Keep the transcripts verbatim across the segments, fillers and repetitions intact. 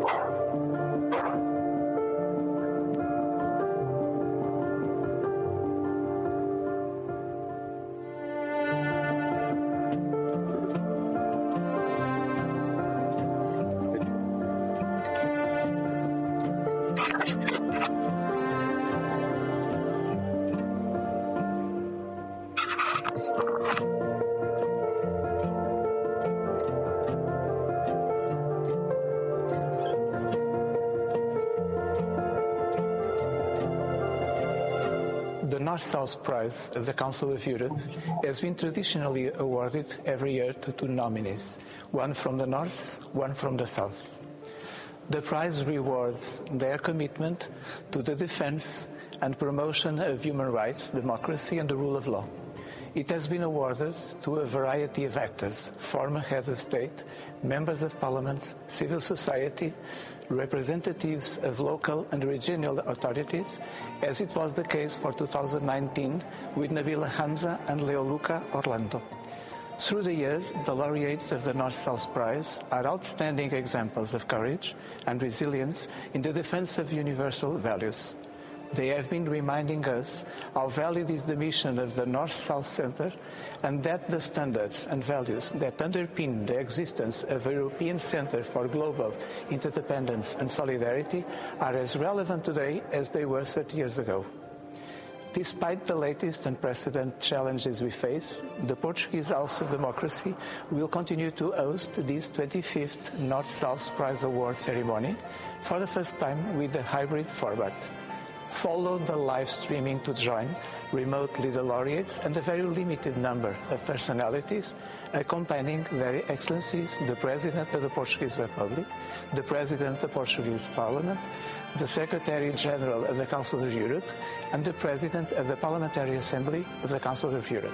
The North-South Prize of the Council of Europe has been traditionally awarded every year to two nominees, one from the North, one from the South. The prize rewards their commitment to the defense and promotion of human rights, democracy and the rule of law. It has been awarded to a variety of actors, former heads of state, members of parliaments, civil society, representatives of local and regional authorities, as it was the case for two thousand nineteen with Nabila Hamza and Leoluca Orlando. Through the years, the laureates of the North-South Prize are outstanding examples of courage and resilience in the defense of universal values. They have been reminding us how valid is the mission of the North-South Center and that the standards and values that underpin the existence of a European Center for Global Interdependence and Solidarity are as relevant today as they were thirty years ago. Despite the latest unprecedented challenges we face, the Portuguese House of Democracy will continue to host this twenty-fifth North-South Prize Award ceremony for the first time with a hybrid format. Follow the live streaming to join remotely the laureates and a very limited number of personalities accompanying their excellencies, the President of the Portuguese Republic, the President of the Portuguese Parliament, the Secretary General of the Council of Europe, and the President of the Parliamentary Assembly of the Council of Europe.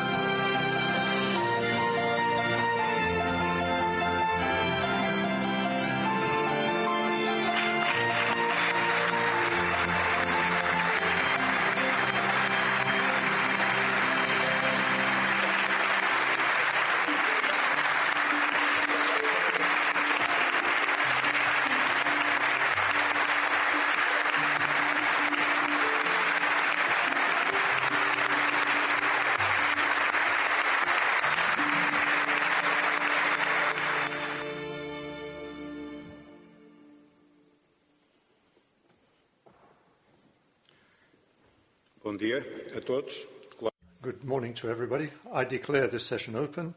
Bom dia a todos. Good morning to everybody. I declare this session open.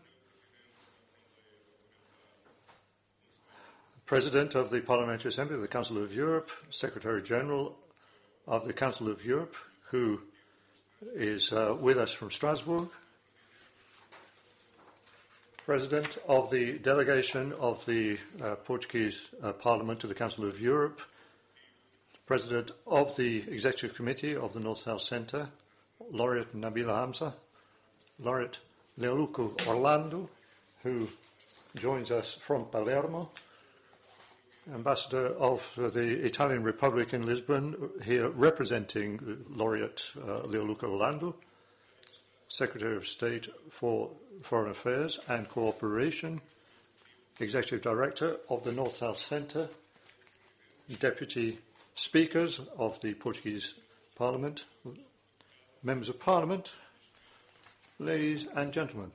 President of the Parliamentary Assembly of the Council of Europe, Secretary General of the Council of Europe, who is uh, with us from Strasbourg. President of the Delegation of the uh, Portuguese uh, Parliament to the Council of Europe, President of the Executive Committee of the North-South Centre, Laureate Nabila Hamza, Laureate Leoluca Orlando, who joins us from Palermo, Ambassador of the Italian Republic in Lisbon, here representing Laureate uh, Leoluca Orlando, Secretary of State for Foreign Affairs and Cooperation, Executive Director of the North-South Centre, Deputy Speakers of the Portuguese Parliament, Members of Parliament, ladies and gentlemen.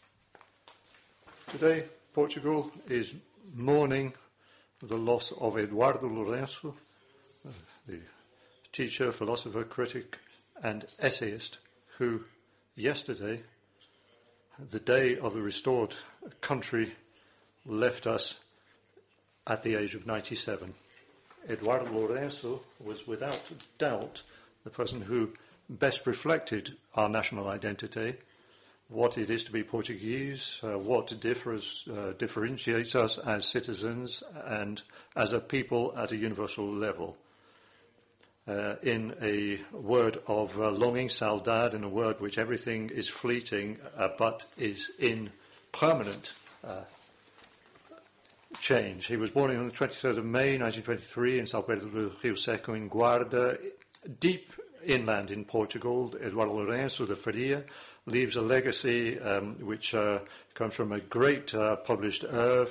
Today, Portugal is mourning the loss of Eduardo Lourenço, the teacher, philosopher, critic, and essayist, who yesterday, the day of the restored country, left us at the age of ninety-seven. Eduardo Lourenço was without doubt the person who best reflected our national identity, what it is to be Portuguese, uh, what differs, uh, differentiates us as citizens and as a people at a universal level. Uh, in a word of uh, longing, saudade, in a word which everything is fleeting uh, but is in permanent uh, change. He was born on the twenty-third of May nineteen twenty-three in São Pedro do Rio Seco in Guarda, deep inland in Portugal. Eduardo Lourenço de Faria leaves a legacy um, which uh, comes from a great uh, published oeuvre,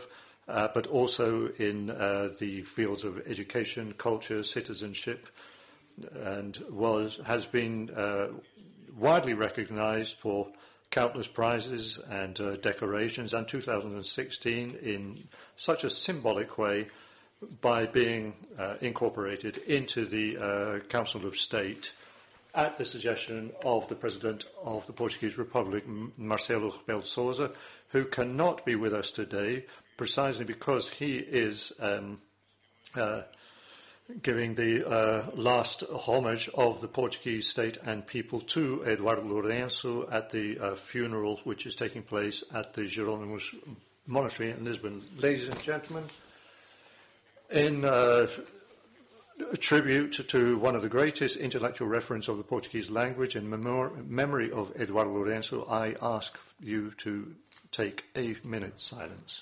uh, but also in uh, the fields of education, culture, citizenship, and was has been uh, widely recognised for countless prizes and uh, decorations, and two thousand sixteen in such a symbolic way by being uh, incorporated into the uh, Council of State at the suggestion of the President of the Portuguese Republic, Marcelo Rebelo de Sousa, who cannot be with us today precisely because he is um, uh, giving the uh, last homage of the Portuguese state and people to Eduardo Lourenço at the uh, funeral which is taking place at the Jerónimos Monastery in Lisbon. Ladies and gentlemen, in uh, tribute to one of the greatest intellectual referents of the Portuguese language, in memor- memory of Eduardo Lourenço, I ask you to take a minute's silence.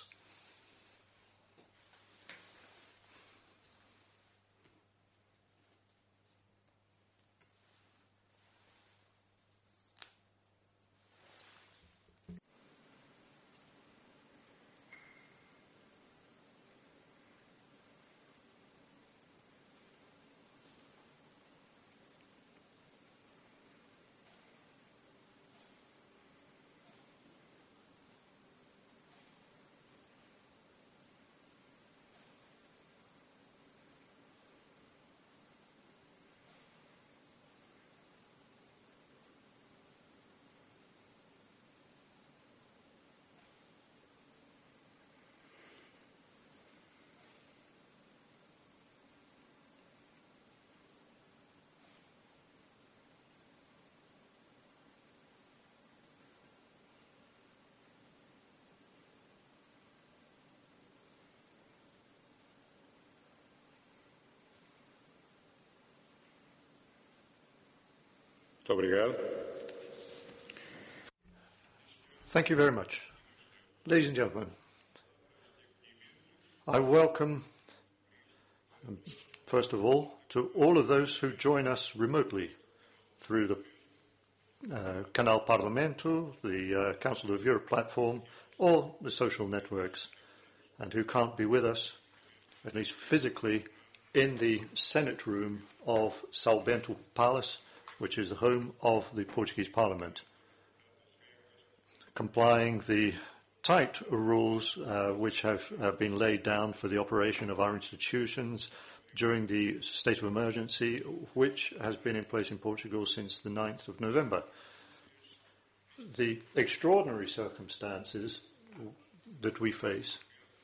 Muito obrigado. Thank you very much. Ladies and gentlemen, I welcome, first of all, to all of those who join us remotely through the uh, Canal Parlamento, the uh, Council of Europe platform, or the social networks, and who can't be with us, at least physically, in the Senate room of São Bento Palace, which is the home of the Portuguese Parliament, complying the tight rules uh, which have uh, been laid down for the operation of our institutions during the state of emergency, which has been in place in Portugal since the ninth of November. The extraordinary circumstances that we face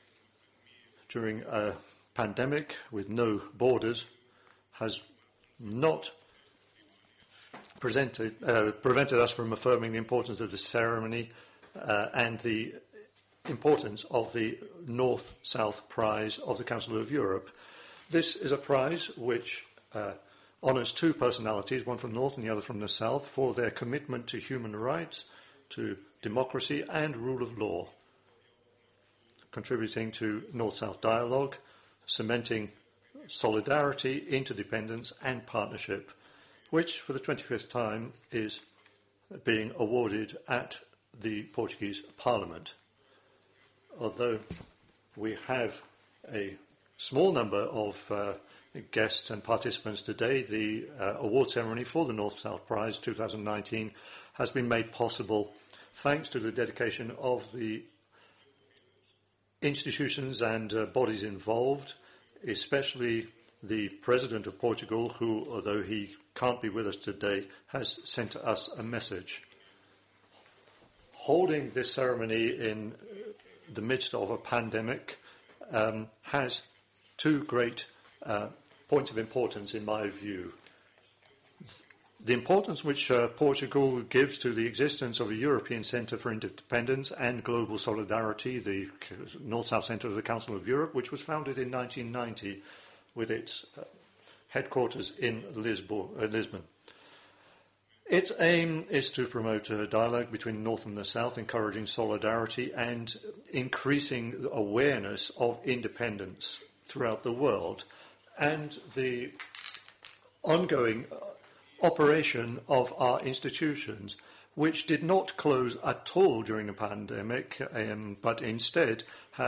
during a pandemic with no borders has not presented, uh, prevented us from affirming the importance of the ceremony uh, and the importance of the North-South Prize of the Council of Europe. This is a prize which uh, honours two personalities, one from the North and the other from the South, for their commitment to human rights, to democracy and rule of law, contributing to North-South dialogue, cementing solidarity, interdependence and partnership, which for the twenty-fifth time is being awarded at the Portuguese Parliament. Although we have a small number of uh, guests and participants today, the uh, award ceremony for the North-South Prize twenty nineteen has been made possible thanks to the dedication of the institutions and uh, bodies involved, especially the President of Portugal, who, although he can't be with us today, has sent us a message. Holding this ceremony in the midst of a pandemic um, has two great uh, points of importance in my view. The importance which uh, Portugal gives to the existence of the European Centre for Independence and Global Solidarity, the North-South Centre of the Council of Europe, which was founded in nineteen ninety with its uh, headquarters in Lisbon, uh, Lisbon. Its aim is to promote a dialogue between the North and the South, encouraging solidarity and increasing the awareness of independence throughout the world, and the ongoing operation of our institutions, which did not close at all during the pandemic, um, but instead had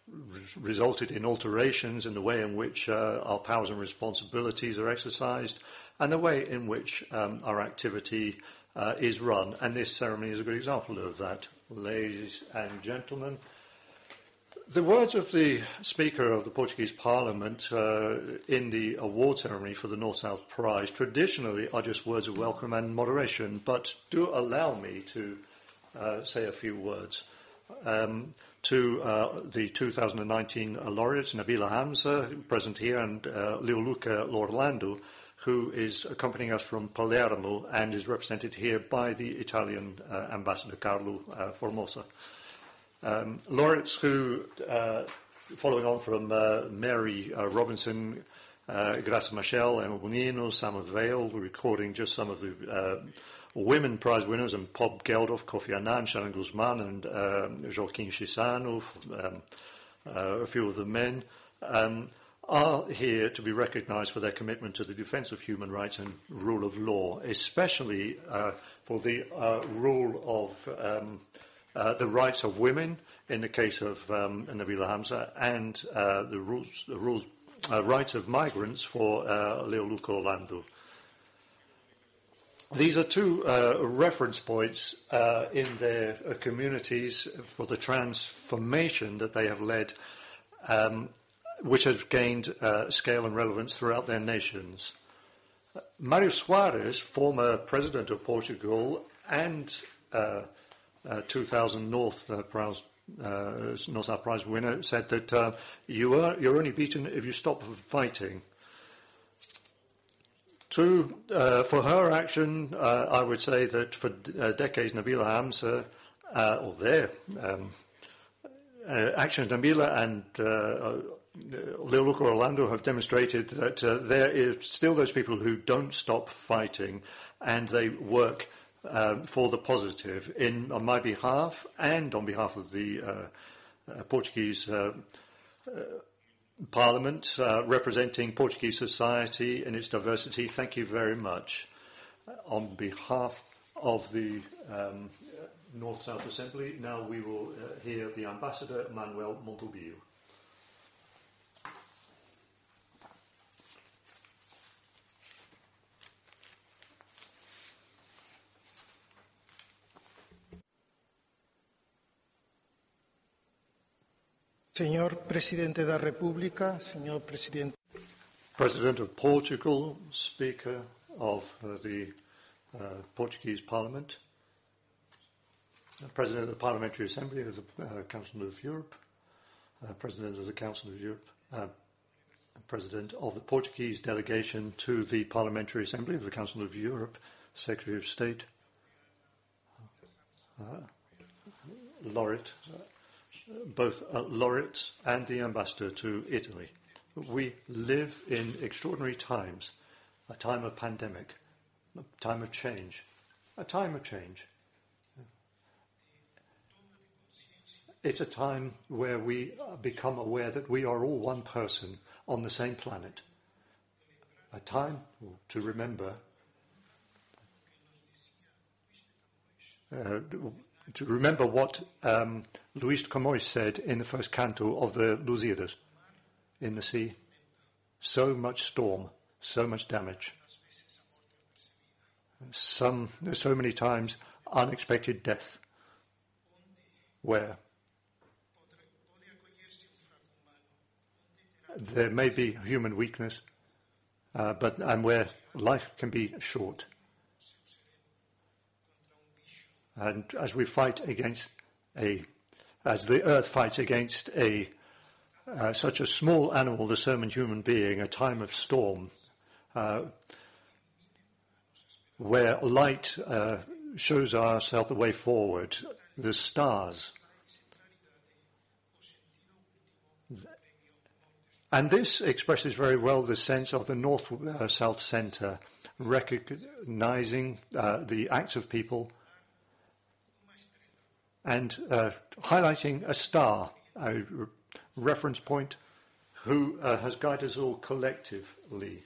res- resulted in alterations in the way in which uh, our powers and responsibilities are exercised and the way in which um, our activity uh, is run. And this ceremony is a good example of that. Ladies and gentlemen, the words of the Speaker of the Portuguese Parliament uh, in the award ceremony for the North-South Prize traditionally are just words of welcome and moderation, but do allow me to uh, say a few words. Um, to uh, the two thousand nineteen laureates, Nabila Hamza, present here, and uh, Leoluca L'Orlando, who is accompanying us from Palermo and is represented here by the Italian uh, ambassador, Carlo uh, Formosa. Um, laureates who, uh, following on from uh, Mary uh, Robinson, uh, Graça Machel, Emma Bonino, Sam Vale, recording just some of the uh, women prize winners, and Bob Geldof, Kofi Annan, Sharon Guzman, and uh, Joaquin Chissano, um, uh, a few of the men, um, are here to be recognised for their commitment to the defence of human rights and rule of law, especially uh, for the uh, rule of um, uh, the rights of women in the case of um, Nabila Hamza, and uh, the rules, the rules uh, rights of migrants for uh, Leoluca Orlando. These are two uh, reference points uh, in their uh, communities for the transformation that they have led, um, which has gained uh, scale and relevance throughout their nations. Uh, Mário Soares, former president of Portugal and uh, uh, two thousand North uh, Prize, uh, North-South Prize winner, said that uh, you are, you're only beaten if you stop fighting. To, uh, for her action, uh, I would say that for d- uh, decades, Nabila Hamza, uh, or their um, uh, actions, Nabila and uh, uh, Leoluca Orlando have demonstrated that uh, there is still those people who don't stop fighting, and they work uh, for the positive in, on my behalf and on behalf of the uh, uh, Portuguese uh, uh, Parliament, uh, representing Portuguese society in its diversity. Thank you very much. Uh, on behalf of the um, North-South Assembly, now we will uh, hear the Ambassador, Manuel Montalbillo. Señor Presidente da República, señor Presidente. President of Portugal, Speaker of uh, the uh, Portuguese Parliament, uh, President of the Parliamentary Assembly of the uh, Council of Europe, uh, President of the Council of Europe, uh, President of the Portuguese delegation to the Parliamentary Assembly of the Council of Europe, Secretary of State, uh, laureate, uh, both uh, laureates and the ambassador to Italy. We live in extraordinary times, a time of pandemic, a time of change, a time of change. It's a time where we become aware that we are all one person on the same planet. A time to remember uh, to remember what um, Luís de Camões said in the first canto of the Lusíadas. In the sea, so much storm, so much damage. Some, so many times, unexpected death. Where there may be human weakness, uh, but and where life can be short. And as we fight against a, as the earth fights against a uh, such a small animal, the sermon human being, a time of storm, uh, where light uh, shows ourselves the way forward, the stars. And this expresses very well the sense of the North-South Centre, recognizing uh, the acts of people and uh, highlighting a star, a re- reference point, who uh, has guided us all collectively,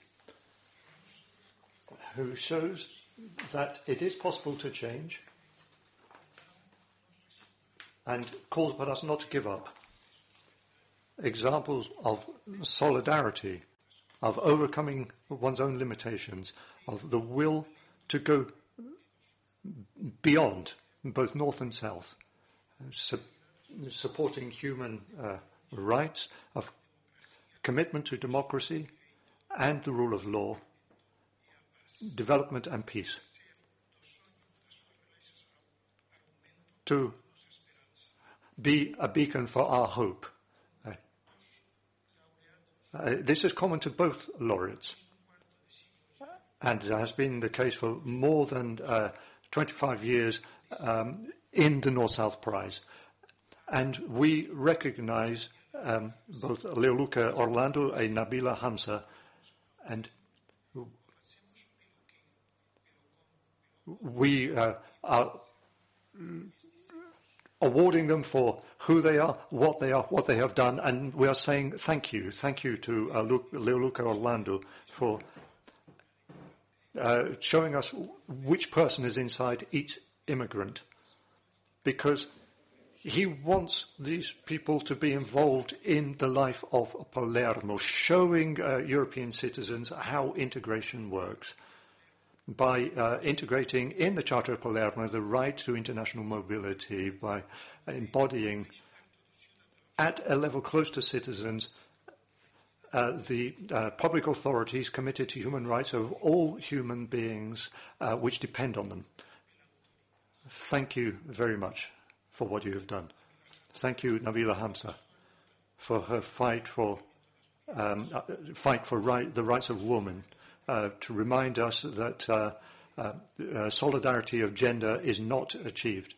who shows that it is possible to change and calls upon us not to give up. examples of solidarity, of overcoming one's own limitations, of the will to go beyond both North and South, su- supporting human uh, rights, of commitment to democracy and the rule of law, development and peace. To be a beacon for our hope. Uh, uh, this is common to both laureates, and it has been the case for more than uh, twenty-five years um, in the North-South Prize. And we recognize um, both Leoluca Orlando and Nabila Hamza, and we uh, are awarding them for who they are, what they are, what they have done, and we are saying thank you. Thank you to uh, Leoluca Orlando for uh, showing us which person is inside each immigrant, because he wants these people to be involved in the life of Palermo, showing uh, European citizens how integration works, by uh, integrating in the Charter of Palermo the right to international mobility, by embodying at a level close to citizens uh, the uh, public authorities committed to human rights of all human beings uh, which depend on them. Thank you very much for what you have done. Thank you, Nabila Hamza, for her fight for um, uh, fight for right, the rights of women. Uh, to remind us that uh, uh, uh, solidarity of gender is not achieved.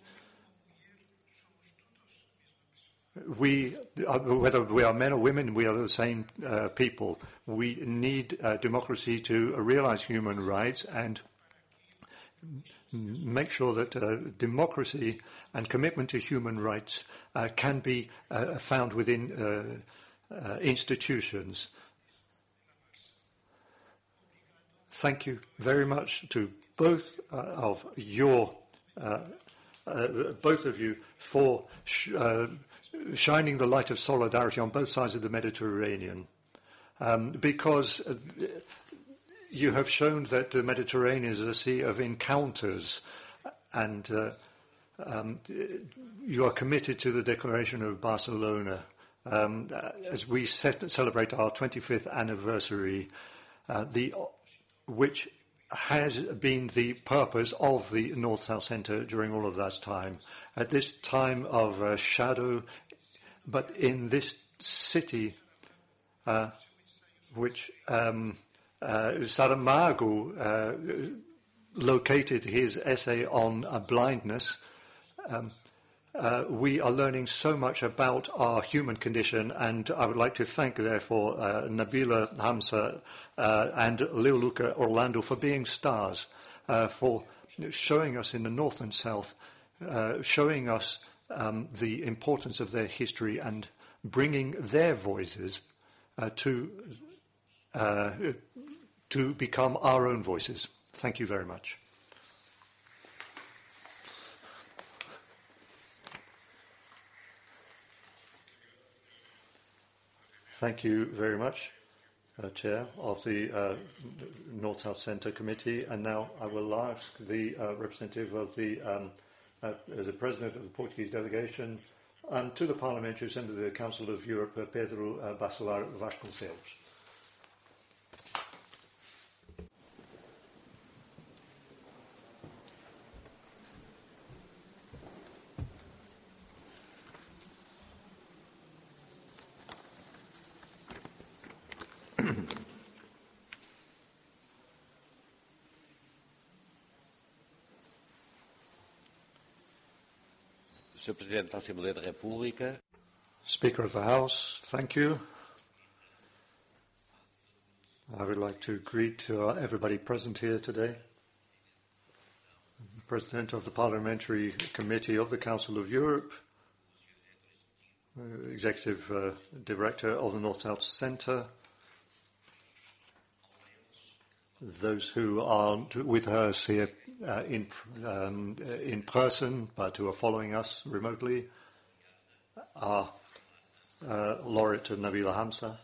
We, uh, whether we are men or women, we are the same uh, people. We need uh, democracy to realize human rights and make sure that uh, democracy and commitment to human rights uh, can be uh, found within uh, uh, institutions. Thank you very much to both uh, of your, uh, uh, both of you, for sh uh, shining the light of solidarity on both sides of the Mediterranean, um, because uh, you have shown that the Mediterranean is a sea of encounters, and uh, um, you are committed to the Declaration of Barcelona. Um, as we set, celebrate our twenty-fifth anniversary, uh, the which has been the purpose of the North-South Centre during all of that time. At this time of uh, shadow, but in this city, uh, which um, uh, Saramago uh, located his essay on uh, blindness, um, Uh, we are learning so much about our human condition, and I would like to thank, therefore, uh, Nabila Hamza uh, and Leoluca Orlando for being stars, uh, for showing us in the North and South, uh, showing us um, the importance of their history and bringing their voices uh, to, uh, to become our own voices. Thank you very much. Thank you very much, uh, Chair of the uh, North-South Centre Committee. And now I will ask the uh, representative of the, um, uh, the President of the Portuguese delegation um, to the Parliamentary Assembly of the Council of Europe, uh, Pedro uh, Bacelar Vasconcelos. senhor Presidente da Assembleia da República. Speaker of the House, thank you. I would like to greet uh, everybody present here today. President of the Parliamentary Committee of the Council of Europe, uh, Executive uh, Director of the North-South Centre, those who aren't with us here uh, in, um, in person, but who are following us remotely, our uh, Laureate Nabila Hamza,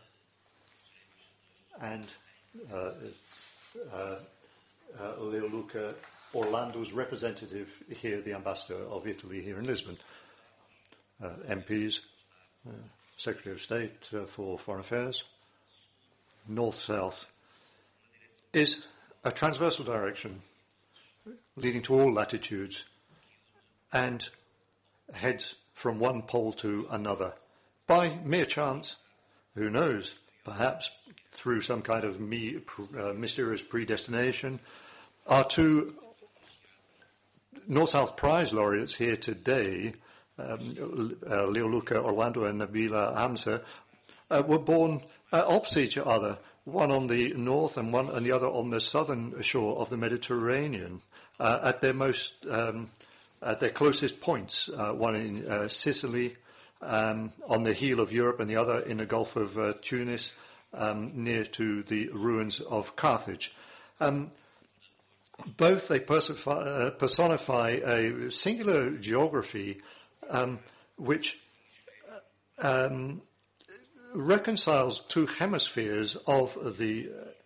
and uh, uh, uh, Leoluca Orlando's representative here, the ambassador of Italy here in Lisbon, uh, M Ps, uh, Secretary of State uh, for Foreign Affairs, North-South, is a transversal direction leading to all latitudes and heads from one pole to another. By mere chance, who knows, perhaps through some kind of me, uh, mysterious predestination, our two North-South Prize laureates here today, um, uh, Leoluca Orlando and Nabila Hamza, uh, were born uh, opposite each other, one on the north and one and the other on the southern shore of the Mediterranean, uh, at their most um, at their closest points, uh, one in uh, Sicily, um, on the heel of Europe, and the other in the Gulf of uh, Tunis, um, near to the ruins of Carthage. Um, both they personify, uh, personify a singular geography um, which um, reconciles two hemispheres of the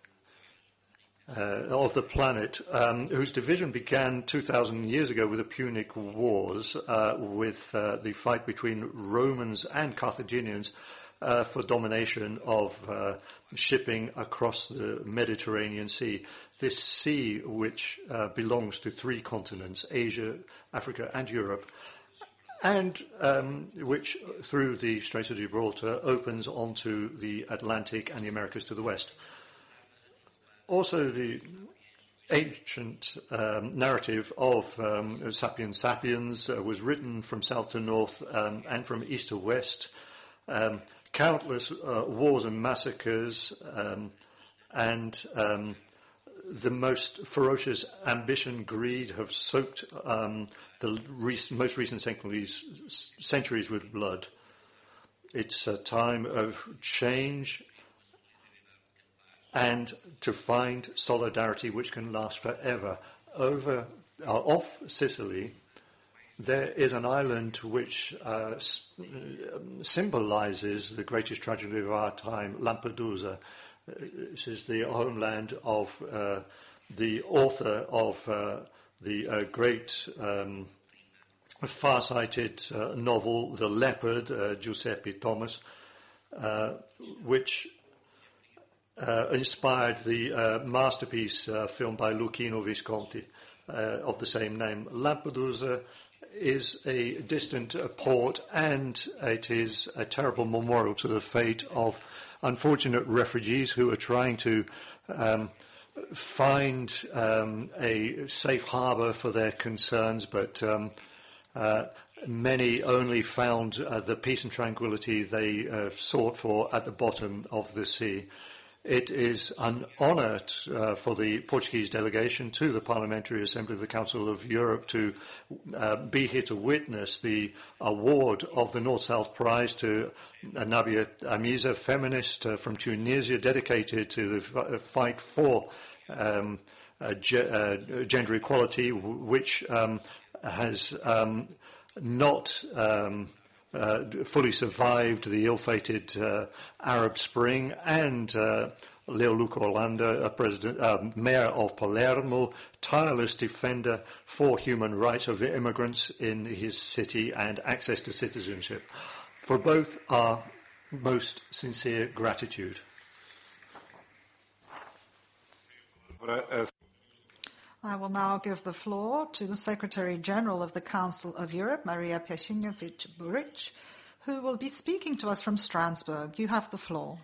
Uh, of the planet, um, whose division began two thousand years ago with the Punic Wars, uh, with uh, the fight between Romans and Carthaginians uh, for domination of uh, shipping across the Mediterranean Sea. This sea, which uh, belongs to three continents, Asia, Africa, and Europe, and um, which, through the Straits of Gibraltar, opens onto the Atlantic and the Americas to the west. Also, the ancient um, narrative of um, Sapiens Sapiens uh, was written from south to north um, and from east to west. Um, countless uh, wars and massacres um, and um, the most ferocious ambition, greed have soaked um, the rec- most recent centuries, centuries with blood. It's a time of change and to find solidarity which can last forever. Over, uh, off Sicily, there is an island which uh, s- symbolizes the greatest tragedy of our time, Lampedusa. This is the homeland of uh, the author of uh, the uh, great um, far-sighted uh, novel, The Leopard, uh, Giuseppe Thomas, uh, which Uh, inspired the uh, masterpiece uh, film by Luchino Visconti uh, of the same name. Lampedusa is a distant uh, port, and it is a terrible memorial to the fate of unfortunate refugees who are trying to um, find um, a safe harbour for their concerns, but um, uh, many only found uh, the peace and tranquility they uh, sought for at the bottom of the sea. It is an honour uh, for the Portuguese delegation to the Parliamentary Assembly of the Council of Europe to uh, be here to witness the award of the North-South Prize to uh, Nabila Hamza, feminist uh, from Tunisia, dedicated to the f- fight for um, uh, ge- uh, gender equality, w- which um, has um, not Um, Uh, fully survived the ill-fated uh, Arab Spring, and uh, Leoluca Orlando, a president, uh, mayor of Palermo, tireless defender for human rights of immigrants in his city and access to citizenship. For both, our most sincere gratitude. I will now give the floor to the Secretary-General of the Council of Europe, Maria Pjesinovic-Buric, who will be speaking to us from Strasbourg. You have the floor.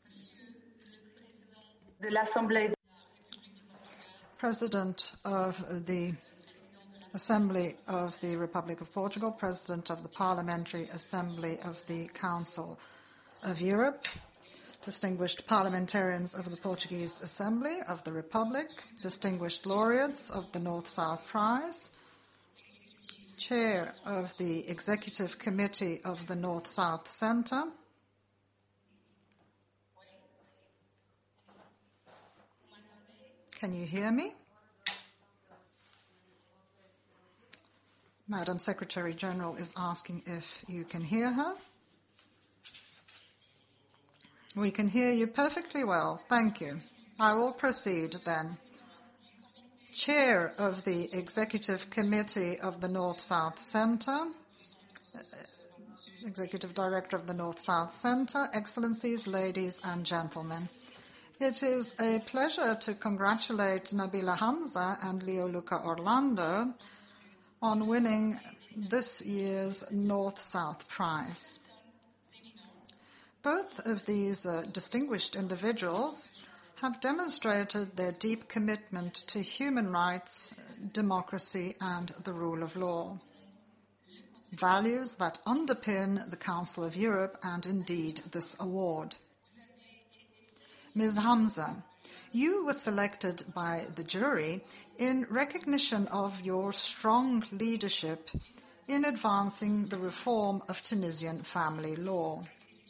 President of the Assembly of the Republic of Portugal, President of the Parliamentary Assembly of the Council of Europe, distinguished parliamentarians of the Portuguese Assembly of the Republic, distinguished laureates of the North-South Prize, Chair of the Executive Committee of the North-South Centre, can you hear me? Madam Secretary General is asking if you can hear her. We can hear you perfectly well. Thank you. I will proceed then. Chair of the Executive Committee of the North-South Centre, Executive Director of the North-South Centre, Excellencies, ladies and gentlemen. It is a pleasure to congratulate Nabila Hamza and Leoluca Orlando on winning this year's North-South Prize. Both of these uh, distinguished individuals have demonstrated their deep commitment to human rights, democracy, and the rule of law, values that underpin the Council of Europe and indeed this award. Miz Hamza, you were selected by the jury in recognition of your strong leadership in advancing the reform of Tunisian family law.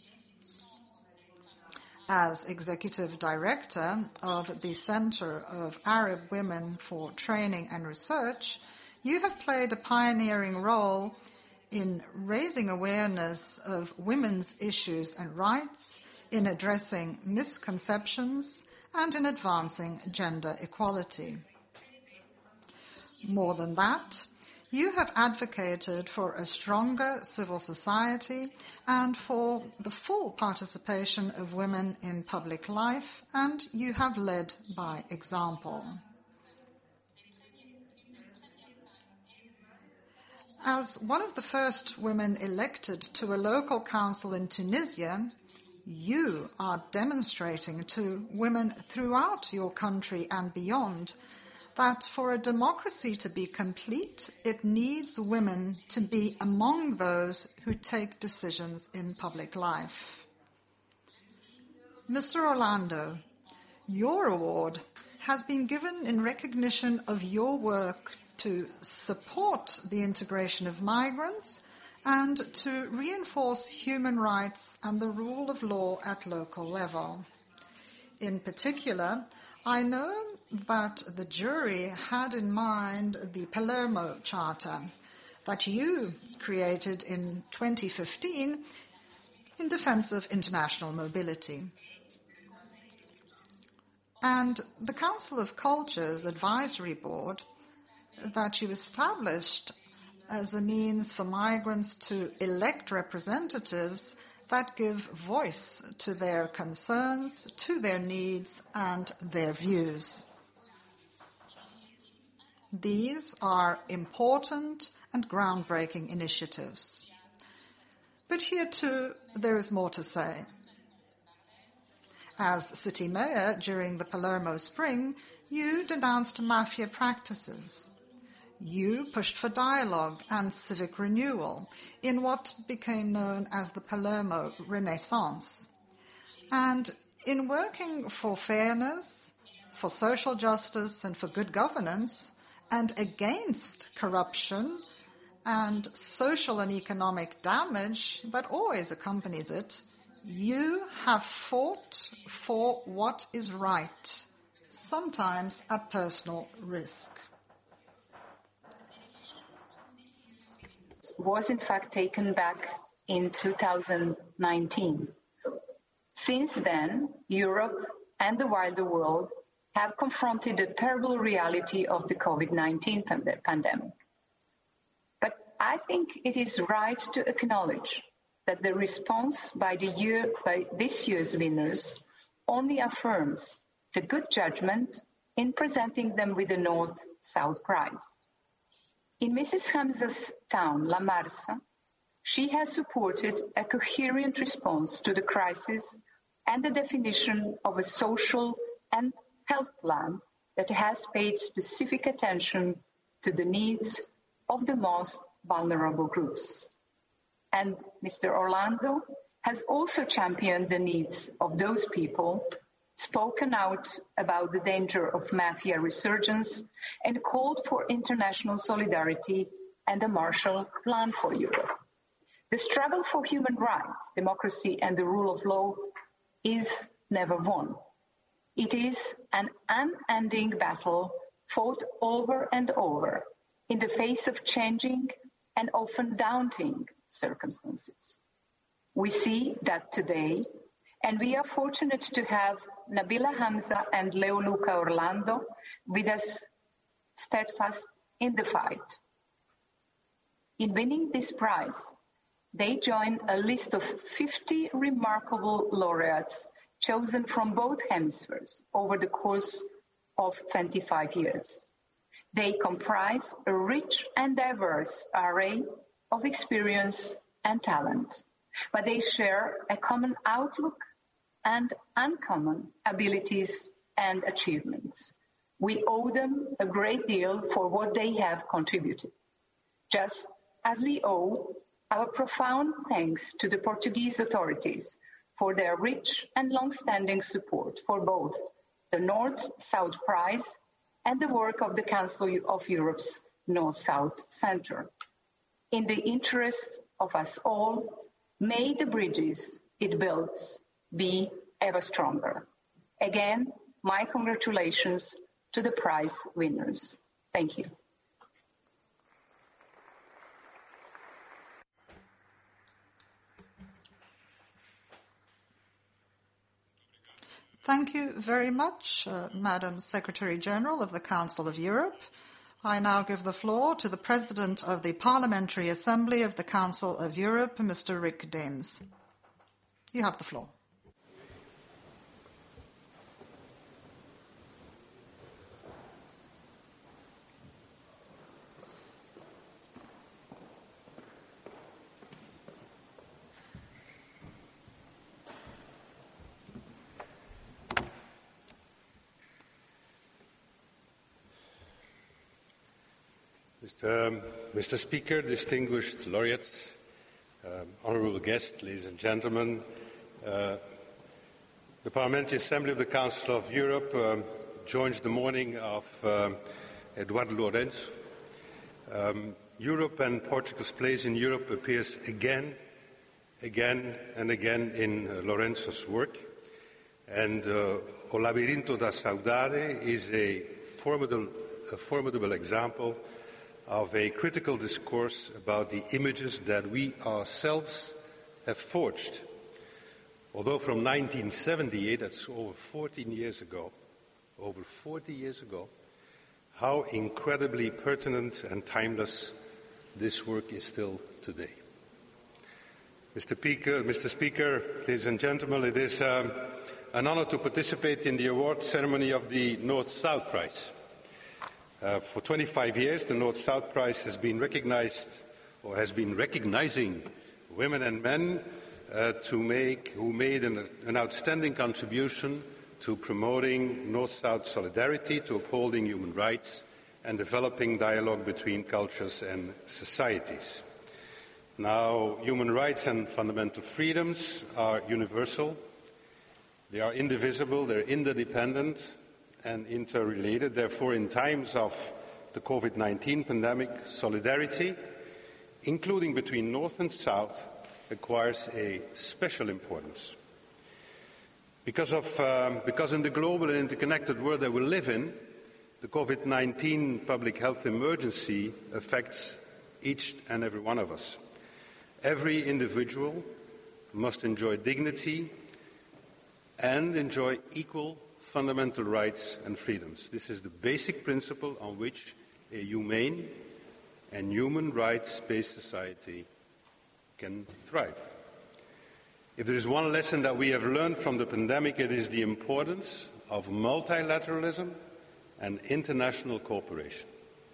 As Executive Director of the Center of Arab Women for Training and Research, you have played a pioneering role in raising awareness of women's issues and rights, in addressing misconceptions, and in advancing gender equality. More than that, you have advocated for a stronger civil society and for the full participation of women in public life, and you have led by example. As one of the first women elected to a local council in Tunisia, you are demonstrating to women throughout your country and beyond that for a democracy to be complete, it needs women to be among those who take decisions in public life. Mister Orlando, your award has been given in recognition of your work to support the integration of migrants and to reinforce human rights and the rule of law at local level. In particular, I know that the jury had in mind the Palermo Charter that you created in twenty fifteen in defense of international mobility. And the Council of Culture's Advisory Board that you established as a means for migrants to elect representatives that give voice to their concerns, to their needs, and their views. These are important and groundbreaking initiatives. But here too, there is more to say. As city mayor during the Palermo Spring, you denounced mafia practices. You pushed for dialogue and civic renewal in what became known as the Palermo Renaissance. And in working for fairness, for social justice, and for good governance, and against corruption and social and economic damage that always accompanies it, you have fought for what is right, sometimes at personal risk. Was in fact taken back in two thousand nineteen. Since then, Europe and the wider world have confronted the terrible reality of the COVID nineteen pandemic. But I think it is right to acknowledge that the response by, the year, by this year's winners only affirms the good judgment in presenting them with the North-South Prize. In Missus Hamza's town, La Marsa, she has supported a coherent response to the crisis and the definition of a social and health plan that has paid specific attention to the needs of the most vulnerable groups. And Mister Orlando has also championed the needs of those people, spoken out about the danger of mafia resurgence, and called for international solidarity and a Marshall Plan for Europe. The struggle for human rights, democracy, and the rule of law is never won. It is an unending battle fought over and over in the face of changing and often daunting circumstances. We see that today And we are fortunate to have Nabila Hamza and Leoluca Orlando with us, steadfast in the fight. In winning this prize, they join a list of fifty remarkable laureates chosen from both hemispheres over the course of twenty-five years. They comprise a rich and diverse array of experience and talent, but they share a common outlook and uncommon abilities and achievements. We owe them a great deal for what they have contributed, just as we owe our profound thanks to the Portuguese authorities for their rich and long-standing support for both the North-South Prize and the work of the Council of Europe's North-South Centre. In the interest of us all, may the bridges it builds be ever stronger. Again, my congratulations to the prize winners. Thank you. Thank you very much, uh, Madam Secretary-General of the Council of Europe. I now give the floor to the President of the Parliamentary Assembly of the Council of Europe, Mister Rick Dames. You have the floor. Mister Mister Speaker, distinguished laureates, um, honourable guests, ladies and gentlemen, uh, the Parliamentary Assembly of the Council of Europe um, joins the mourning of um, Eduardo Lourenço. Um, Europe and Portugal's place in Europe appears again, again and again in uh, Lourenço's work, and uh, O Labirinto da Saudade is a formidable, a formidable example of a critical discourse about the images that we ourselves have forged. Although from nineteen seventy-eight, that's over fourteen years ago, over forty years ago, how incredibly pertinent and timeless this work is still today. Mister Speaker, Mister Speaker, ladies and gentlemen, it is um, an honor to participate in the award ceremony of the North-South Prize. Uh, for twenty-five years, the North-South Prize has been recognized, or has been recognizing women and men uh, to make, who made an, an outstanding contribution to promoting North-South solidarity, to upholding human rights, and developing dialogue between cultures and societies. Now, human rights and fundamental freedoms are universal. They are indivisible, they're interdependent, and interrelated. Therefore, in times of the COVID nineteen pandemic, solidarity, including between North and South, acquires a special importance. Because, of, um, because in the global and interconnected world that we live in, the COVID nineteen public health emergency affects each and every one of us. Every individual must enjoy dignity and enjoy equal fundamental rights and freedoms. This is the basic principle on which a humane and human rights-based society can thrive. If there is one lesson that we have learned from the pandemic, it is the importance of multilateralism and international cooperation.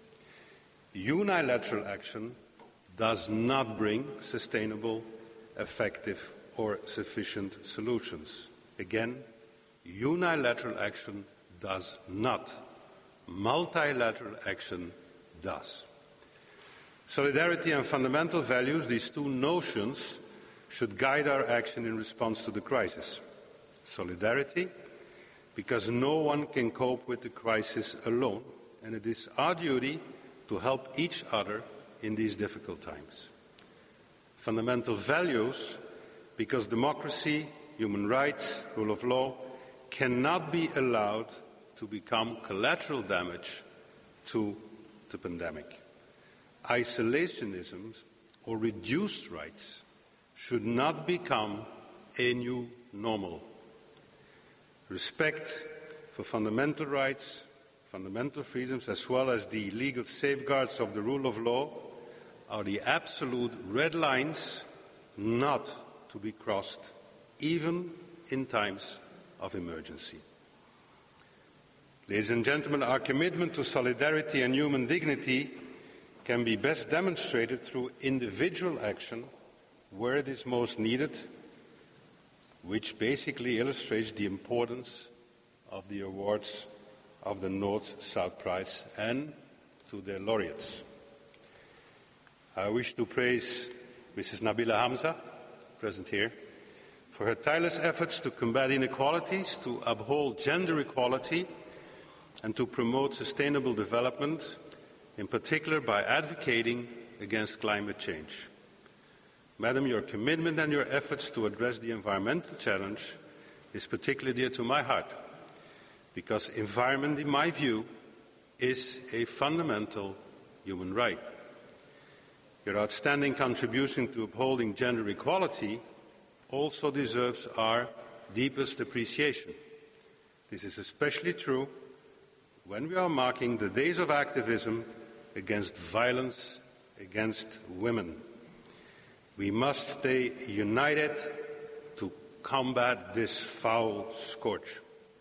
Unilateral action does not bring sustainable, effective, or sufficient solutions. Again, unilateral action does not. Multilateral action does. Solidarity and fundamental values, these two notions, should guide our action in response to the crisis. Solidarity, because no one can cope with the crisis alone, and it is our duty to help each other in these difficult times. Fundamental values, because democracy, human rights, rule of law, cannot be allowed to become collateral damage to the pandemic. Isolationism or reduced rights should not become a new normal. Respect for fundamental rights, fundamental freedoms, as well as the legal safeguards of the rule of law are the absolute red lines not to be crossed, even in times of emergency. Ladies and gentlemen, our commitment to solidarity and human dignity can be best demonstrated through individual action where it is most needed, which basically illustrates the importance of the awards of the North-South Prize and to their laureates. I wish to praise Missus Nabila Hamza, present here, for her tireless efforts to combat inequalities, to uphold gender equality, and to promote sustainable development, in particular by advocating against climate change. Madam, your commitment and your efforts to address the environmental challenge is particularly dear to my heart, because environment, in my view, is a fundamental human right. Your outstanding contribution to upholding gender equality also deserves our deepest appreciation. This is especially true when we are marking the days of activism against violence against women. We must stay united to combat this foul scourge.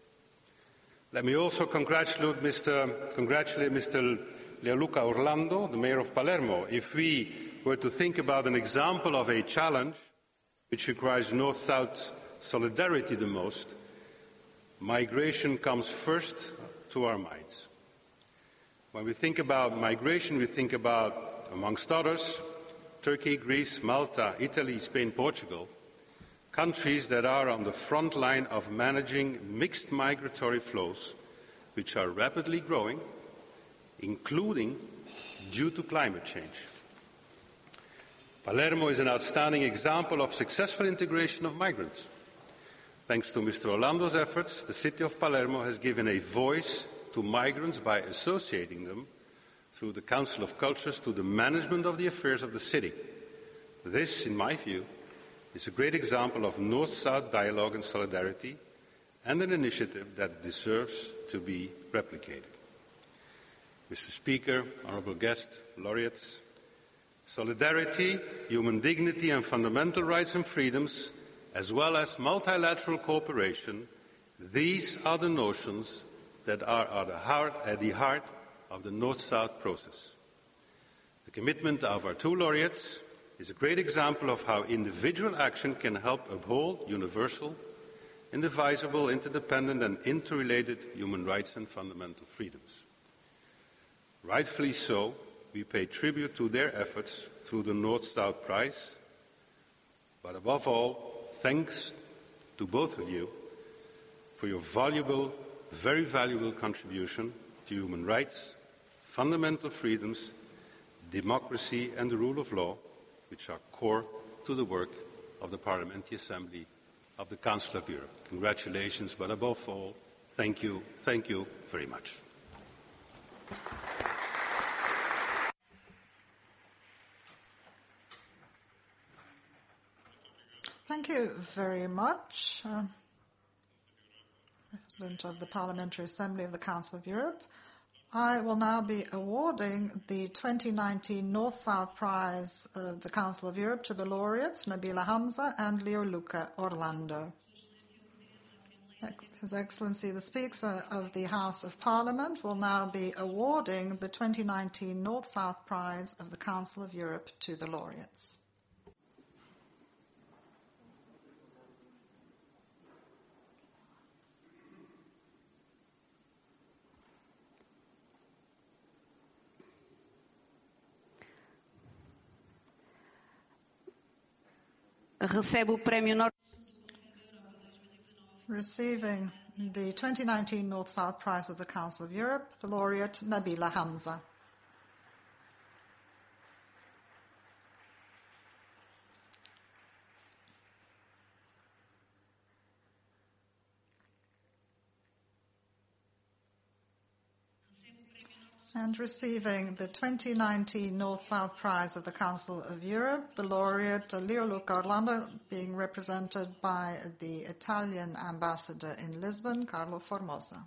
Let me also congratulate Mister congratulate Mister Leoluca Orlando, the mayor of Palermo. If we were to think about an example of a challenge which requires North-South solidarity the most, migration comes first to our minds. When we think about migration, we think about, amongst others, Turkey, Greece, Malta, Italy, Spain, Portugal, countries that are on the front line of managing mixed migratory flows, which are rapidly growing, including due to climate change. Palermo is an outstanding example of successful integration of migrants. Thanks to Mister Orlando's efforts, the city of Palermo has given a voice to migrants by associating them through the Council of Cultures to the management of the affairs of the city. This, in my view, is a great example of North-South dialogue and solidarity, and an initiative that deserves to be replicated. Mister Speaker, honourable guests, laureates, solidarity, human dignity and fundamental rights and freedoms, as well as multilateral cooperation, these are the notions that are at the heart, at the heart of the North-South process. The commitment of our two laureates is a great example of how individual action can help uphold universal, indivisible, interdependent and interrelated human rights and fundamental freedoms. Rightfully so, we pay tribute to their efforts through the North-South Prize, but above all, thanks to both of you for your valuable, very valuable contribution to human rights, fundamental freedoms, democracy and the rule of law, which are core to the work of the Parliamentary Assembly of the Council of Europe. Congratulations, but above all, thank you, thank you very much. Thank you very much, uh, President of the Parliamentary Assembly of the Council of Europe. I will now be awarding the twenty nineteen North-South Prize of the Council of Europe to the laureates Nabila Hamza and Leoluca Orlando. His Excellency the Speaker of the House of Parliament will now be awarding the twenty nineteen North-South Prize of the Council of Europe to the laureates. Recebe o Prémio Nor- Receiving the twenty nineteen North-South Prize of the Council of Europe, the laureate Nabila Hamza. And receiving the twenty nineteen North-South Prize of the Council of Europe, the laureate Leo Luca Orlando, being represented by the Italian ambassador in Lisbon, Carlo Formosa.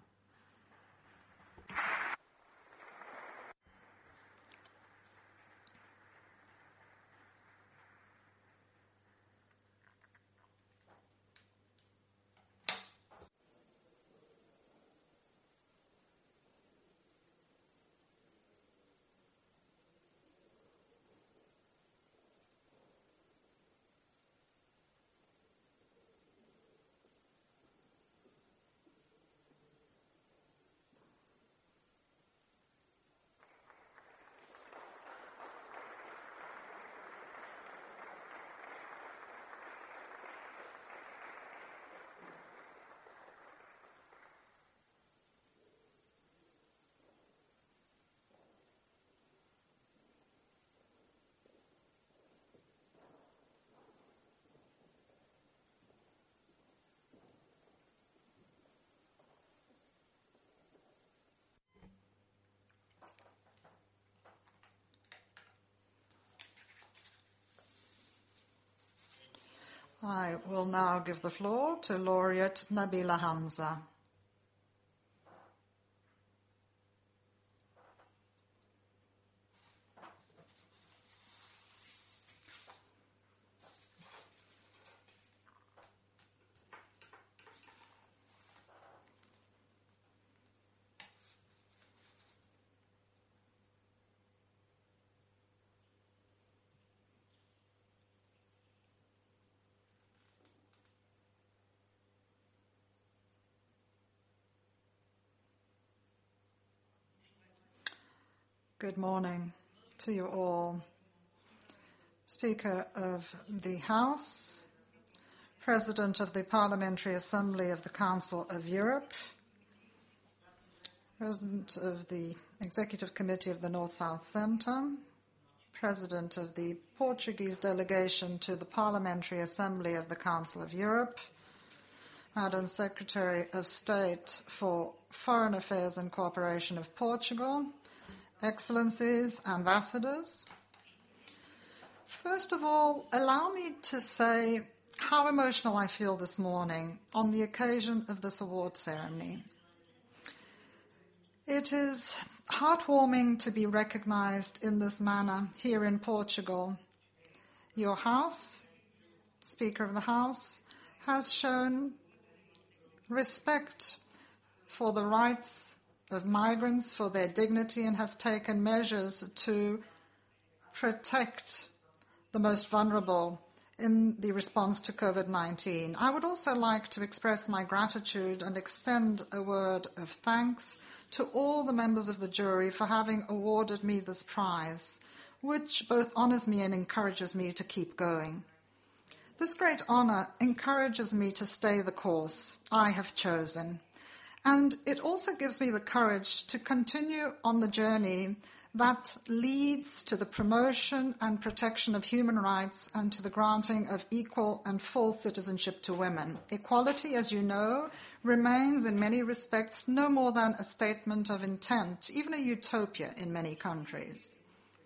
I will now give the floor to Laureate Nabila Hamza. Good morning to you all. Speaker of the House, President of the Parliamentary Assembly of the Council of Europe, President of the Executive Committee of the North-South Centre, President of the Portuguese delegation to the Parliamentary Assembly of the Council of Europe, Madam Secretary of State for Foreign Affairs and Cooperation of Portugal, Excellencies, Ambassadors. First of all, allow me to say how emotional I feel this morning on the occasion of this award ceremony. It is heartwarming to be recognized in this manner here in Portugal. Your House, Speaker of the House, has shown respect for the rights of migrants, for their dignity, and has taken measures to protect the most vulnerable in the response to COVID nineteen. I would also like to express my gratitude and extend a word of thanks to all the members of the jury for having awarded me this prize, which both honors me and encourages me to keep going. This great honor encourages me to stay the course I have chosen. And it also gives me the courage to continue on the journey that leads to the promotion and protection of human rights and to the granting of equal and full citizenship to women. Equality, as you know, remains in many respects no more than a statement of intent, even a utopia in many countries.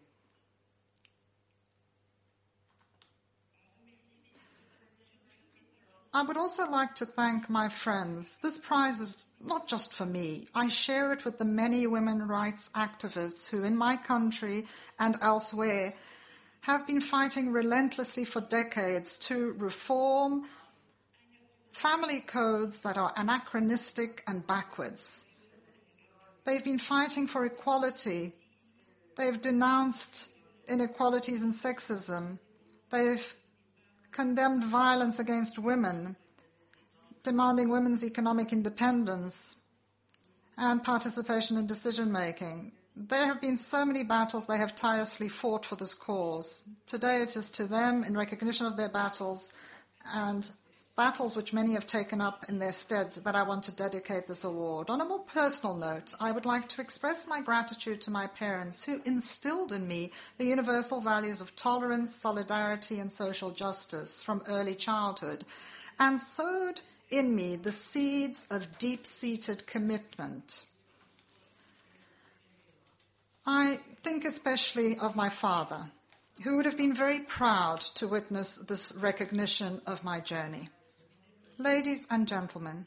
I would also like to thank my friends. This prize is not just for me. I share it with the many women rights activists who, in my country and elsewhere, have been fighting relentlessly for decades to reform family codes that are anachronistic and backwards. They've been fighting for equality. They've denounced inequalities and sexism. They've condemned violence against women, demanding women's economic independence and participation in decision-making. There have been so many battles they have tirelessly fought for this cause. Today it is to them, in recognition of their battles and battles which many have taken up in their stead, that I want to dedicate this award. On a more personal note, I would like to express my gratitude to my parents who instilled in me the universal values of tolerance, solidarity, and social justice from early childhood, and sowed in me the seeds of deep-seated commitment. I think especially of my father, who would have been very proud to witness this recognition of my journey. Ladies and gentlemen,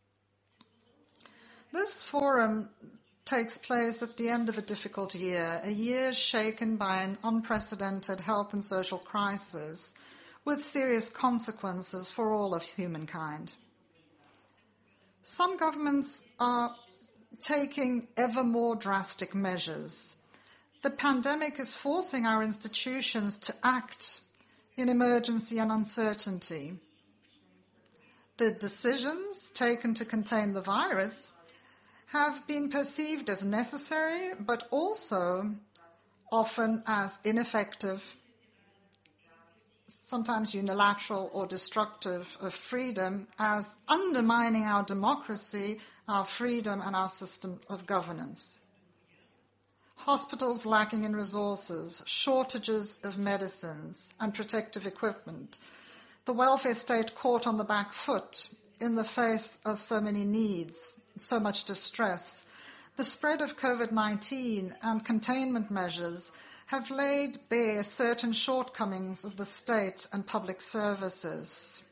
this forum takes place at the end of a difficult year, a year shaken by an unprecedented health and social crisis with serious consequences for all of humankind. Some governments are taking ever more drastic measures. The pandemic is forcing our institutions to act in emergency and uncertainty. The decisions taken to contain the virus have been perceived as necessary, but also often as ineffective, sometimes unilateral or destructive of freedom, as undermining our democracy, our freedom, and our system of governance. Hospitals lacking in resources, shortages of medicines and protective equipment, the welfare state caught on the back foot in the face of so many needs, so much distress. The spread of COVID nineteen and containment measures have laid bare certain shortcomings of the state and public services.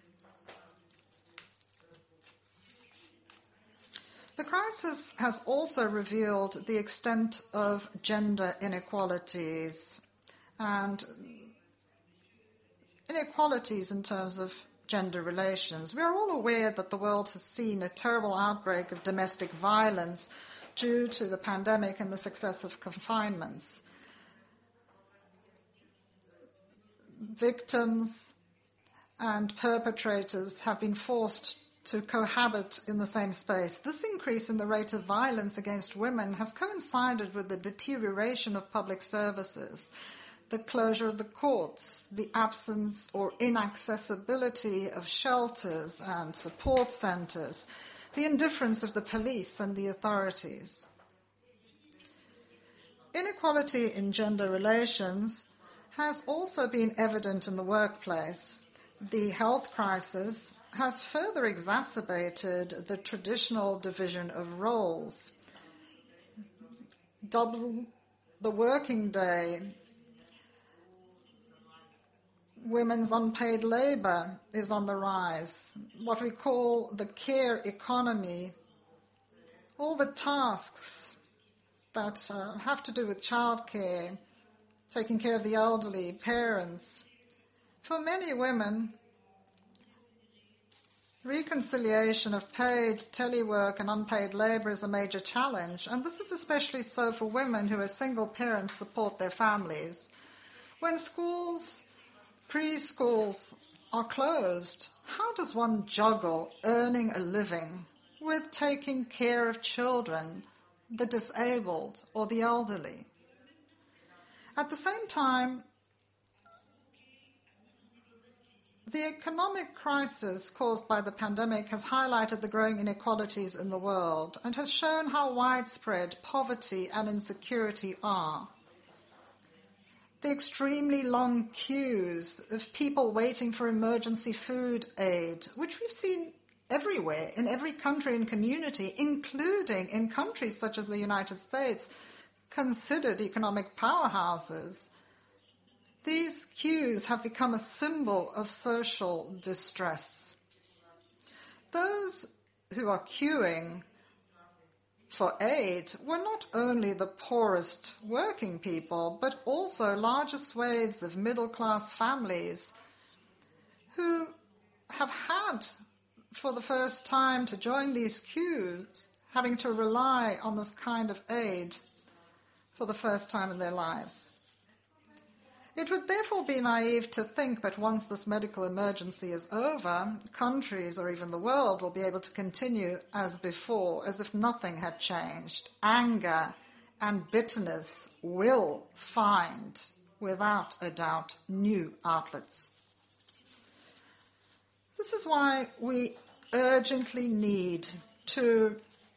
The crisis has also revealed the extent of gender inequalities and inequalities in terms of gender relations. We are all aware that the world has seen a terrible outbreak of domestic violence due to the pandemic and the successive confinements. Victims and perpetrators have been forced to cohabit in the same space. This increase in the rate of violence against women has coincided with the deterioration of public services, the closure of the courts, the absence or inaccessibility of shelters and support centres, the indifference of the police and the authorities. Inequality in gender relations has also been evident in the workplace. The health crisis has further exacerbated the traditional division of roles. Double the working day, women's unpaid labour is on the rise, what we call the care economy, all the tasks that uh, have to do with childcare, taking care of the elderly, parents. For many women, reconciliation of paid telework and unpaid labour is a major challenge, and this is especially so for women who as single parents support their families. When schools, preschools are closed, how does one juggle earning a living with taking care of children, the disabled or the elderly? At the same time, the economic crisis caused by the pandemic has highlighted the growing inequalities in the world and has shown how widespread poverty and insecurity are. The extremely long queues of people waiting for emergency food aid, which we've seen everywhere, in every country and community, including in countries such as the United States, considered economic powerhouses. These queues have become a symbol of social distress. Those who are queuing for aid were not only the poorest working people, but also larger swathes of middle-class families who have had, for the first time, to join these queues, having to rely on this kind of aid for the first time in their lives. It would therefore be naive to think that once this medical emergency is over, countries or even the world will be able to continue as before, as if nothing had changed. Anger and bitterness will find, without a doubt, new outlets. This is why we urgently need to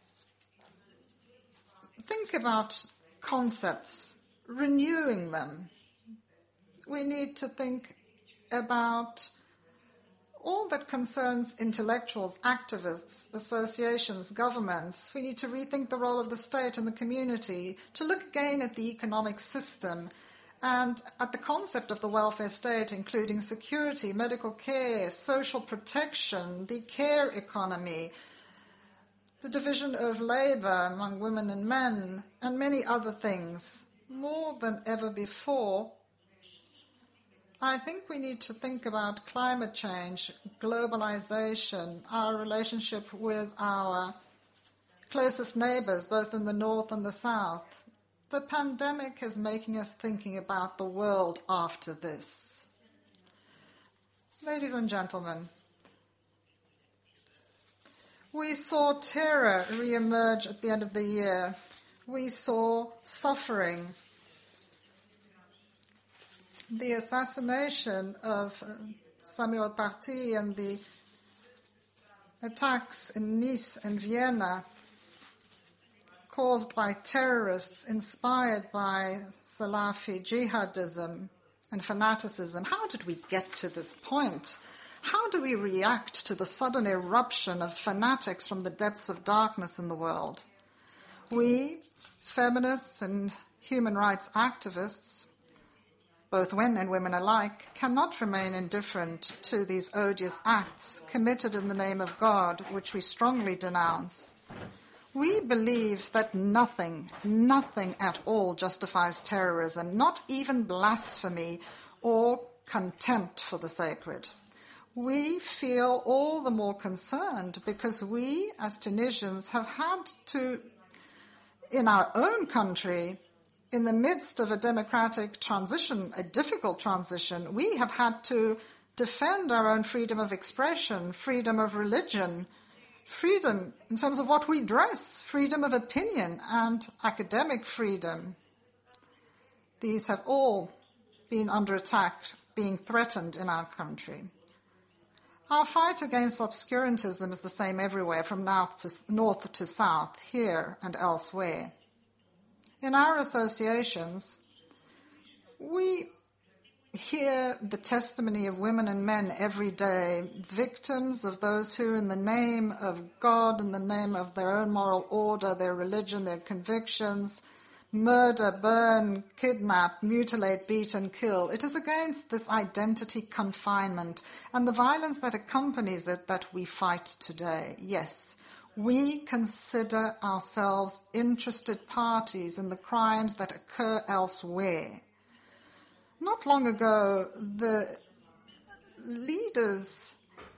think about concepts, renewing them. We need to think about all that concerns intellectuals, activists, associations, governments. We need to rethink the role of the state and the community, to look again at the economic system and at the concept of the welfare state, including security, medical care, social protection, the care economy, the division of labor among women and men, and many other things. More than ever before, I think we need to think about climate change, globalization, our relationship with our closest neighbors, both in the north and the south. The pandemic is making us thinking about the world after this. Ladies and gentlemen, we saw terror re-emerge at the end of the year. We saw suffering. The assassination of Samuel Paty and the attacks in Nice and Vienna caused by terrorists inspired by Salafi jihadism and fanaticism. How did we get to this point? How do we react to the sudden eruption of fanatics from the depths of darkness in the world? We, feminists and human rights activists, both men and women alike, cannot remain indifferent to these odious acts committed in the name of God, which we strongly denounce. We believe that nothing, nothing at all justifies terrorism, not even blasphemy or contempt for the sacred. We feel all the more concerned because we, as Tunisians, have had to, in our own country, in the midst of a democratic transition, a difficult transition, we have had to defend our own freedom of expression, freedom of religion, freedom in terms of what we dress, freedom of opinion, and academic freedom. These have all been under attack, being threatened in our country. Our fight against obscurantism is the same everywhere, from north to, north to south, here and elsewhere. In our associations, we hear the testimony of women and men every day, victims of those who, in the name of God, in the name of their own moral order, their religion, their convictions, murder, burn, kidnap, mutilate, beat and kill. It is against this identity confinement and the violence that accompanies it that we fight today. Yes, we consider ourselves interested parties in the crimes that occur elsewhere. Not long ago, the leaders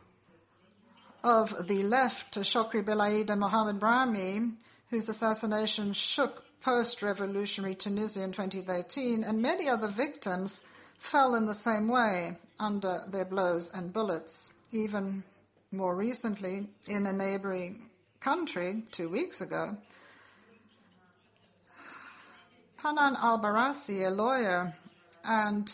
of the left, Chokri Belaid and Mohamed Brahmi, whose assassination shook post-revolutionary Tunisia in twenty thirteen, and many other victims fell in the same way under their blows and bullets. Even more recently, in a neighboring country, two weeks ago, Hanan al-Barassi, a lawyer and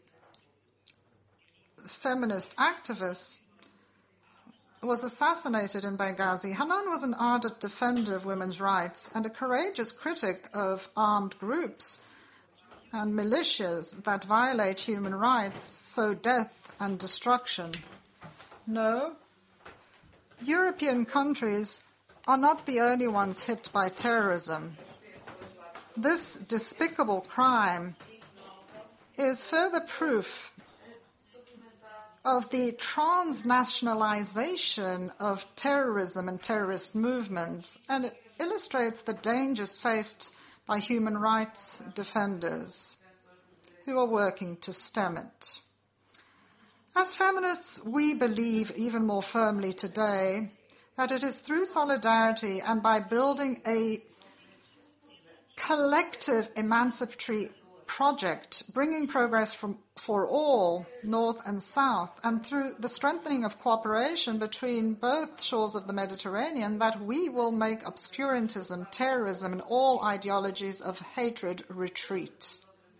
feminist activist, was assassinated in Benghazi. Hanan was an ardent defender of women's rights and a courageous critic of armed groups and militias that violate human rights, sow death and destruction. No, European countries are not the only ones hit by terrorism. This despicable crime is further proof of the transnationalization of terrorism and terrorist movements, and it illustrates the dangers faced by human rights defenders who are working to stem it. As feminists, we believe even more firmly today that it is through solidarity and by building a collective emancipatory project, bringing progress from, for all, North and South, and through the strengthening of cooperation between both shores of the Mediterranean, that we will make obscurantism, terrorism, and all ideologies of hatred retreat.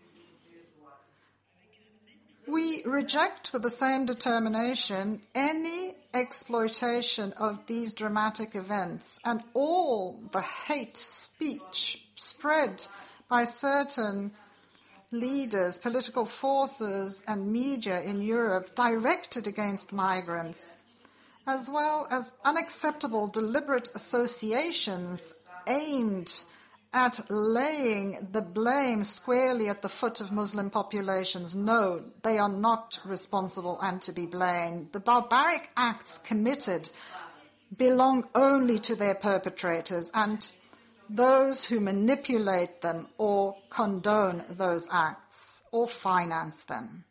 We reject with the same determination any exploitation of these dramatic events and all the hate speech spread by certain leaders, political forces and media in Europe directed against migrants, as well as unacceptable deliberate associations aimed at laying the blame squarely at the foot of Muslim populations. No, they are not responsible and to be blamed. The barbaric acts committed belong only to their perpetrators and those who manipulate them or condone those acts or finance them.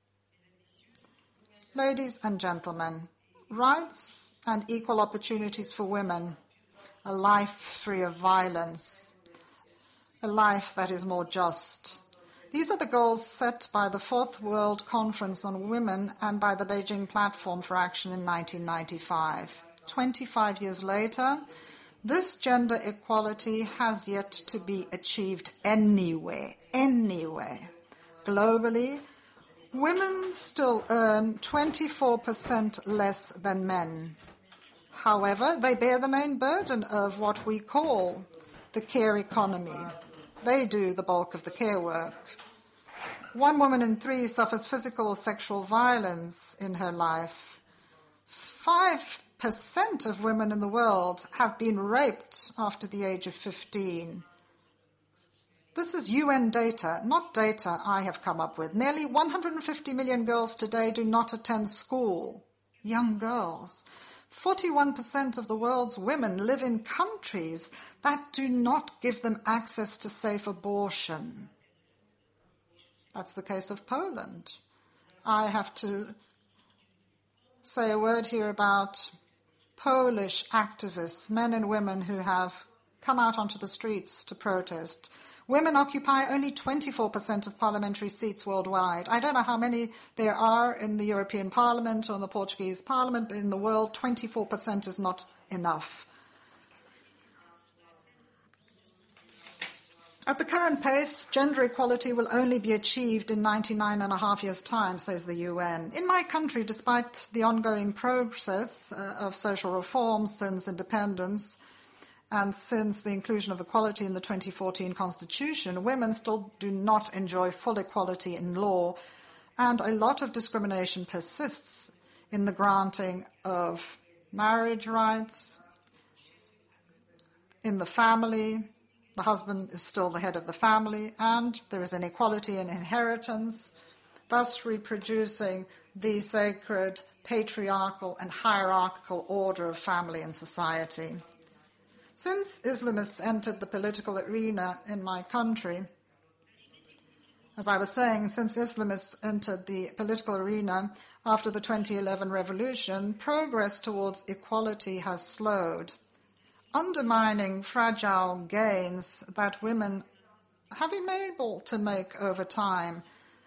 Ladies and gentlemen, rights and equal opportunities for women, a life free of violence, a life that is more just. These are the goals set by the Fourth World Conference on Women and by the Beijing Platform for Action in nineteen ninety-five. twenty-five years later, this gender equality has yet to be achieved anywhere, anywhere. Globally, women still earn twenty-four percent less than men. However, they bear the main burden of what we call the care economy. They do the bulk of the care work. One woman in three suffers physical or sexual violence in her life. Five percent of women in the world have been raped after the age of fifteen. This is U N data, not data I have come up with. Nearly one hundred fifty million girls today do not attend school. Young girls. forty-one percent of the world's women live in countries that do not give them access to safe abortion. That's the case of Poland. I have to say a word here about Polish activists, men and women who have come out onto the streets to protest. Women occupy only twenty-four percent of parliamentary seats worldwide. I don't know how many there are in the European Parliament or in the Portuguese Parliament, but in the world, twenty-four percent is not enough. At the current pace, gender equality will only be achieved in ninety-nine and a half years' time, says the U N. In my country, despite the ongoing process uh, of social reform since independence, and since the inclusion of equality in the twenty fourteen Constitution, women still do not enjoy full equality in law, and a lot of discrimination persists in the granting of marriage rights, in the family. The husband is still the head of the family, and there is inequality in inheritance, thus reproducing the sacred patriarchal and hierarchical order of family and society. Since Islamists entered the political arena in my country, as I was saying, since Islamists entered the political arena after the twenty eleven revolution, progress towards equality has slowed, undermining fragile gains that women have been able to make over time.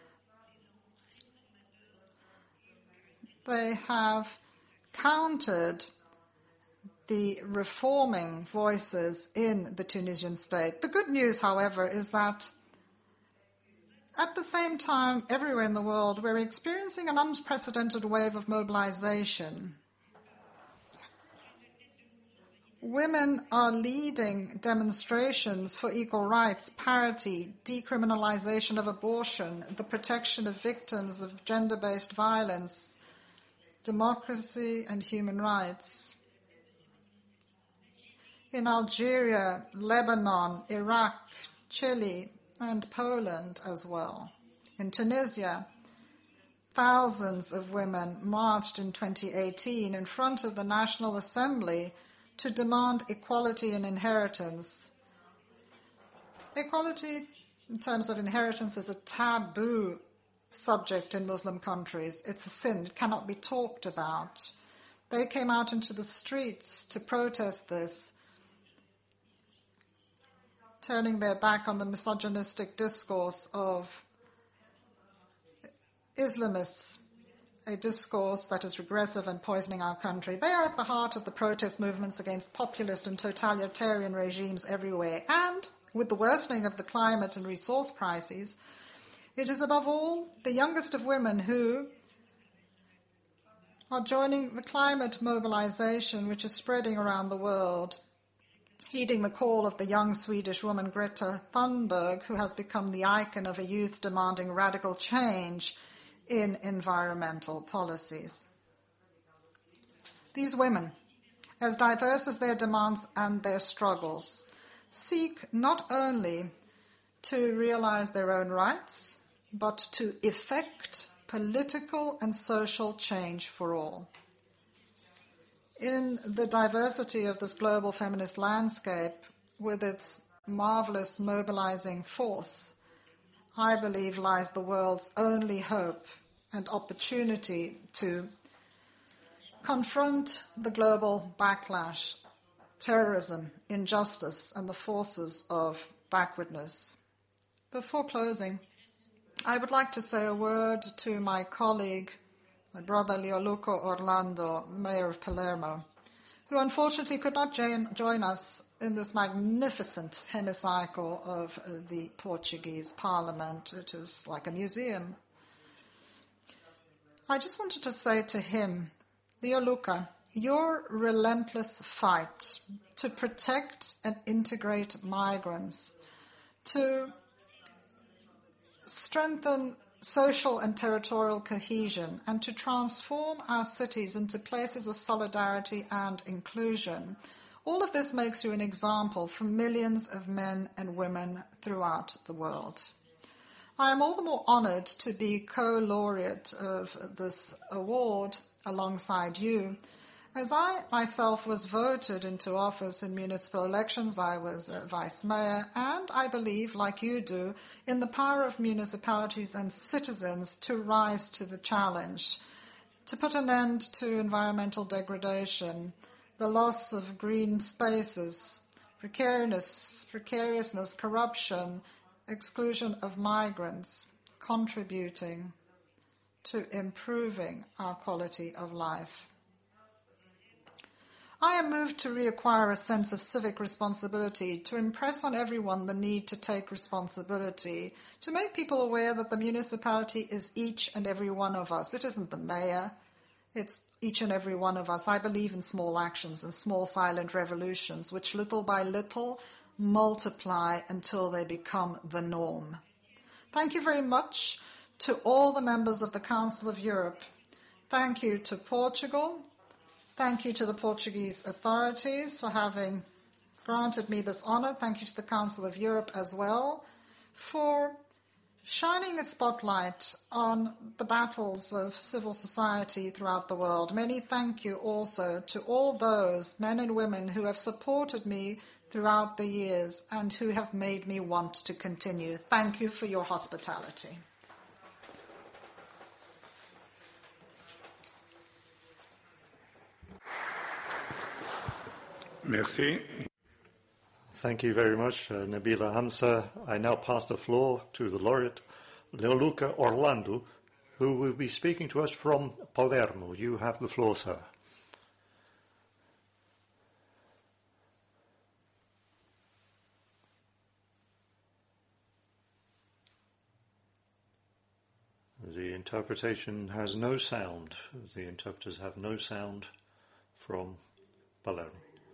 They have countered the reforming voices in the Tunisian state. The good news, however, is that at the same time, everywhere in the world, we're experiencing an unprecedented wave of mobilization. Women are leading demonstrations for equal rights, parity, decriminalization of abortion, the protection of victims of gender-based violence, democracy and human rights. In Algeria, Lebanon, Iraq, Chile, and Poland as well. In Tunisia, thousands of women marched in twenty eighteen in front of the National Assembly to demand equality in inheritance. Equality in terms of inheritance is a taboo subject in Muslim countries. It's a sin. It cannot be talked about. They came out into the streets to protest this, turning their back on the misogynistic discourse of Islamists, a discourse that is regressive and poisoning our country. They are at the heart of the protest movements against populist and totalitarian regimes everywhere. And with the worsening of the climate and resource crises, it is above all the youngest of women who are joining the climate mobilization which is spreading around the world. heeding the call of the young Swedish woman Greta Thunberg, who has become the icon of a youth demanding radical change in environmental policies. These women, as diverse as their demands and their struggles, seek not only to realize their own rights, but to effect political and social change for all. In the diversity of this global feminist landscape, with its marvelous mobilizing force, I believe lies the world's only hope and opportunity to confront the global backlash, terrorism, injustice, and the forces of backwardness. Before closing, I would like to say a word to my colleague, my brother Leoluco Orlando, Mayor of Palermo, who unfortunately could not join, join us in this magnificent hemicycle of uh, the Portuguese Parliament. It is like a museum. I just wanted to say to him, Leoluca, your relentless fight to protect and integrate migrants, to strengthen social and territorial cohesion, and to transform our cities into places of solidarity and inclusion. All of this makes you an example for millions of men and women throughout the world. I am all the more honored to be co-laureate of this award alongside you. As I myself was voted into office in municipal elections, I was uh, vice mayor, and I believe, like you do, in the power of municipalities and citizens to rise to the challenge, to put an end to environmental degradation, the loss of green spaces, precariousness, precariousness, corruption, exclusion of migrants, contributing to improving our quality of life. I am moved to reacquire a sense of civic responsibility, to impress on everyone the need to take responsibility, to make people aware that the municipality is each and every one of us. It isn't the mayor, it's each and every one of us. I believe in small actions and small silent revolutions, which little by little multiply until they become the norm. Thank you very much to all the members of the Council of Europe. Thank you to Portugal. Thank you to the Portuguese authorities for having granted me this honor. Thank you to the Council of Europe as well for shining a spotlight on the battles of civil society throughout the world. Many thank you also to all those men and women who have supported me throughout the years and who have made me want to continue. Thank you for your hospitality. Merci. Thank you very much, uh, Nabila Hamza. I now pass the floor to the laureate, Leoluca Orlando, who will be speaking to us from Palermo. You have the floor, sir. The interpretation has no sound. The interpreters have no sound from Palermo.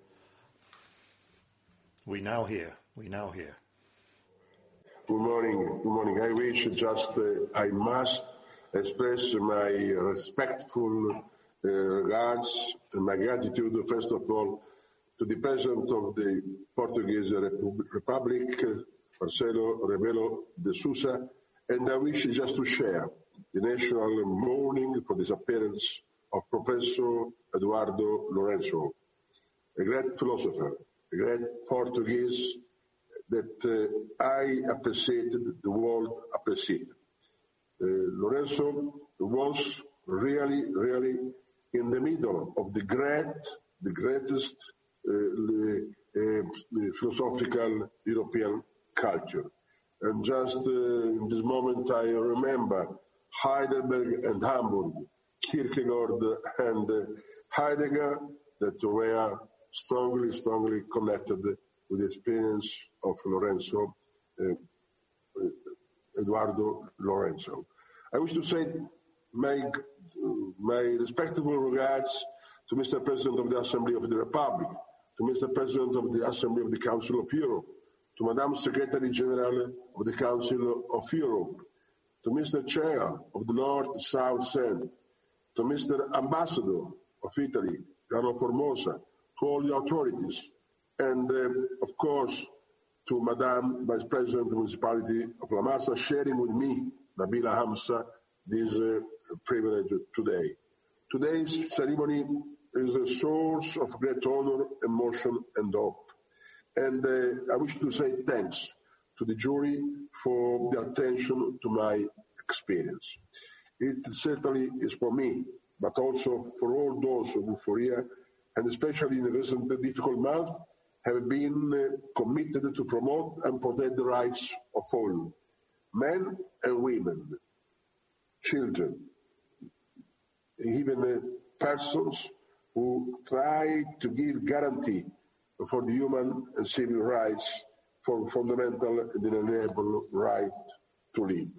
We now hear. We now hear. Good morning. Good morning. I wish just, uh, I must express my respectful uh, regards and my gratitude, first of all, to the President of the Portuguese Repu- Republic, Marcelo Rebelo de Sousa, and I wish just to share the national mourning for the disappearance of Professor Eduardo Lourenço, a great philosopher, a great Portuguese that uh, I appreciated, the world appreciated. Uh, Lourenço was really, really in the middle of the great, the greatest uh, uh, philosophical European culture. And just uh, in this moment I remember Heidelberg and Hamburg, Kierkegaard and uh, Heidegger, that were strongly, strongly connected with the experience of Lourenço, uh, Eduardo Lourenço. I wish to say my, my respectful regards to Mister President of the Assembly of the Republic, to Mister President of the Assembly of the Council of Europe, to Madam Secretary General of the Council of Europe, to Mister Chair of the North-South Senate, to Mister Ambassador of Italy, Carlo Formosa, to all the authorities, and uh, of course to Madam Vice President of the Municipality of La Marsa, sharing with me, Nabila Hamza, this uh, privilege today. Today's ceremony is a source of great honor, emotion, and hope. And uh, I wish to say thanks to the jury for the attention to my experience. It certainly is for me, but also for all those who for here, and especially in the recent difficult month, have been uh, committed to promote and protect the rights of all, men and women, children, even uh, persons who try to give guarantee for the human and civil rights, for fundamental and inalienable right to live.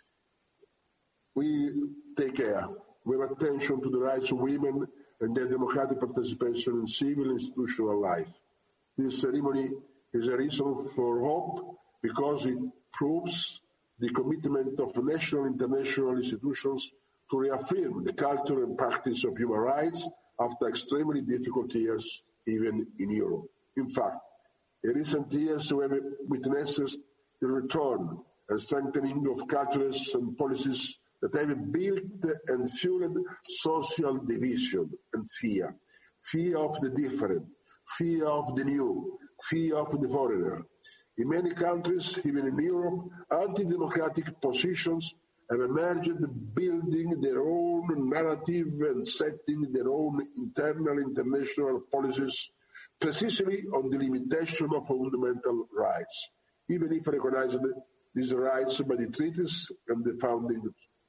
We take care, we have attention to the rights of women and their democratic participation in civil institutional life. This ceremony is a reason for hope because it proves the commitment of national and international institutions to reaffirm the culture and practice of human rights after extremely difficult years, even in Europe. In fact, in recent years we have witnessed the return and strengthening of cultures and policies that have built and fueled social division and fear, fear of the different, fear of the new, fear of the foreigner. In many countries, even in Europe, anti-democratic positions have emerged, building their own narrative and setting their own internal international policies precisely on the limitation of fundamental rights, even if recognized these rights by the treaties and the founding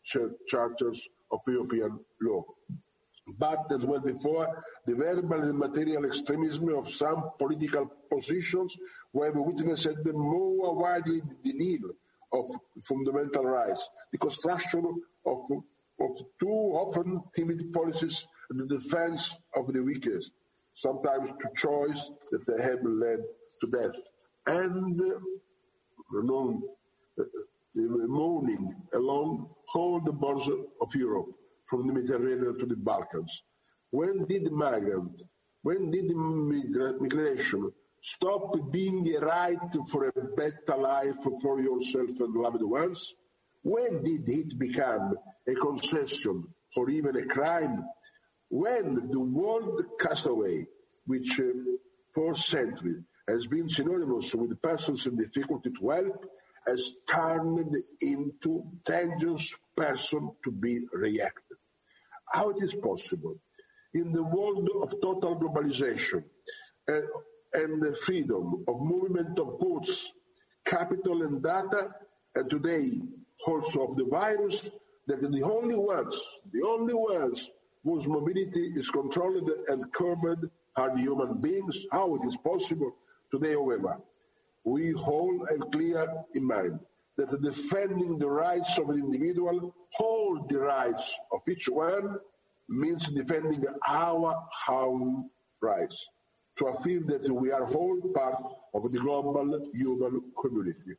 charters of European law. But, as well before, the verbal and material extremism of some political positions where we witnessed the more widely denial of fundamental rights, the construction of, of too often timid policies and the defense of the weakest, sometimes to choice that they have led to death. And uh, known, uh, mourning along all the borders of Europe, from the Mediterranean to the Balkans. When did migrant, when did migration stop being a right for a better life for yourself and loved ones? When did it become a concession or even a crime? When the word castaway, which uh, for centuries has been synonymous with persons in difficulty to help, has turned into dangerous person to be reacted. How it is possible in the world of total globalization uh, and the freedom of movement of goods, capital and data, and today also of the virus, that the only ones, the only ones whose mobility is controlled and curbed are the human beings? How it is possible today, however, we all have clear in mind that defending the rights of an individual, all the rights of each one, means defending our own rights, to affirm that we are all part of the global human community.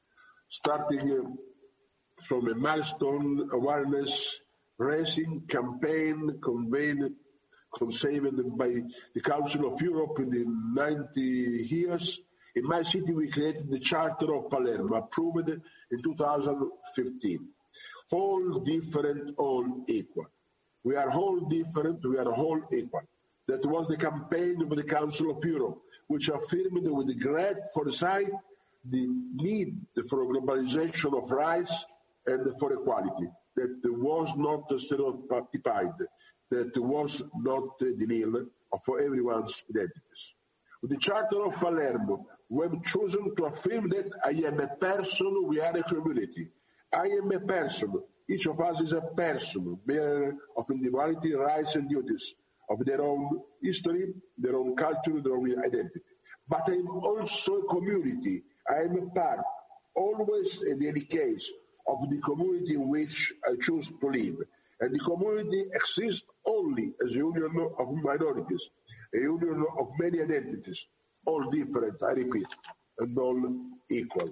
Starting from a milestone awareness raising campaign convened, conceived by the Council of Europe in the ninety years, in my city we created the Charter of Palermo, approved in two thousand fifteen. All different, all equal. We are all different, we are all equal. That was the campaign of the Council of Europe, which affirmed with great foresight the need for globalization of rights and for equality, that was not stereotyped, that was not the denial for everyone's identities. With the Charter of Palermo, we have chosen to affirm that I am a person, we are a community. I am a person, each of us is a person, bearer of individuality, rights and duties, of their own history, their own culture, their own identity. But I am also a community. I am a part, always in any case, of the community in which I choose to live. And the community exists only as a union of minorities, a union of many identities, all different, I repeat, and all equal.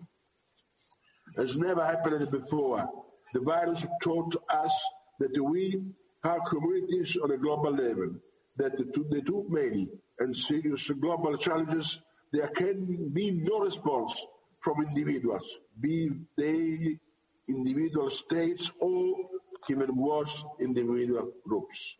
As never happened before, the virus taught us that we are communities on a global level, that to the too many and serious global challenges, there can be no response from individuals, be they individual states or even worse, individual groups.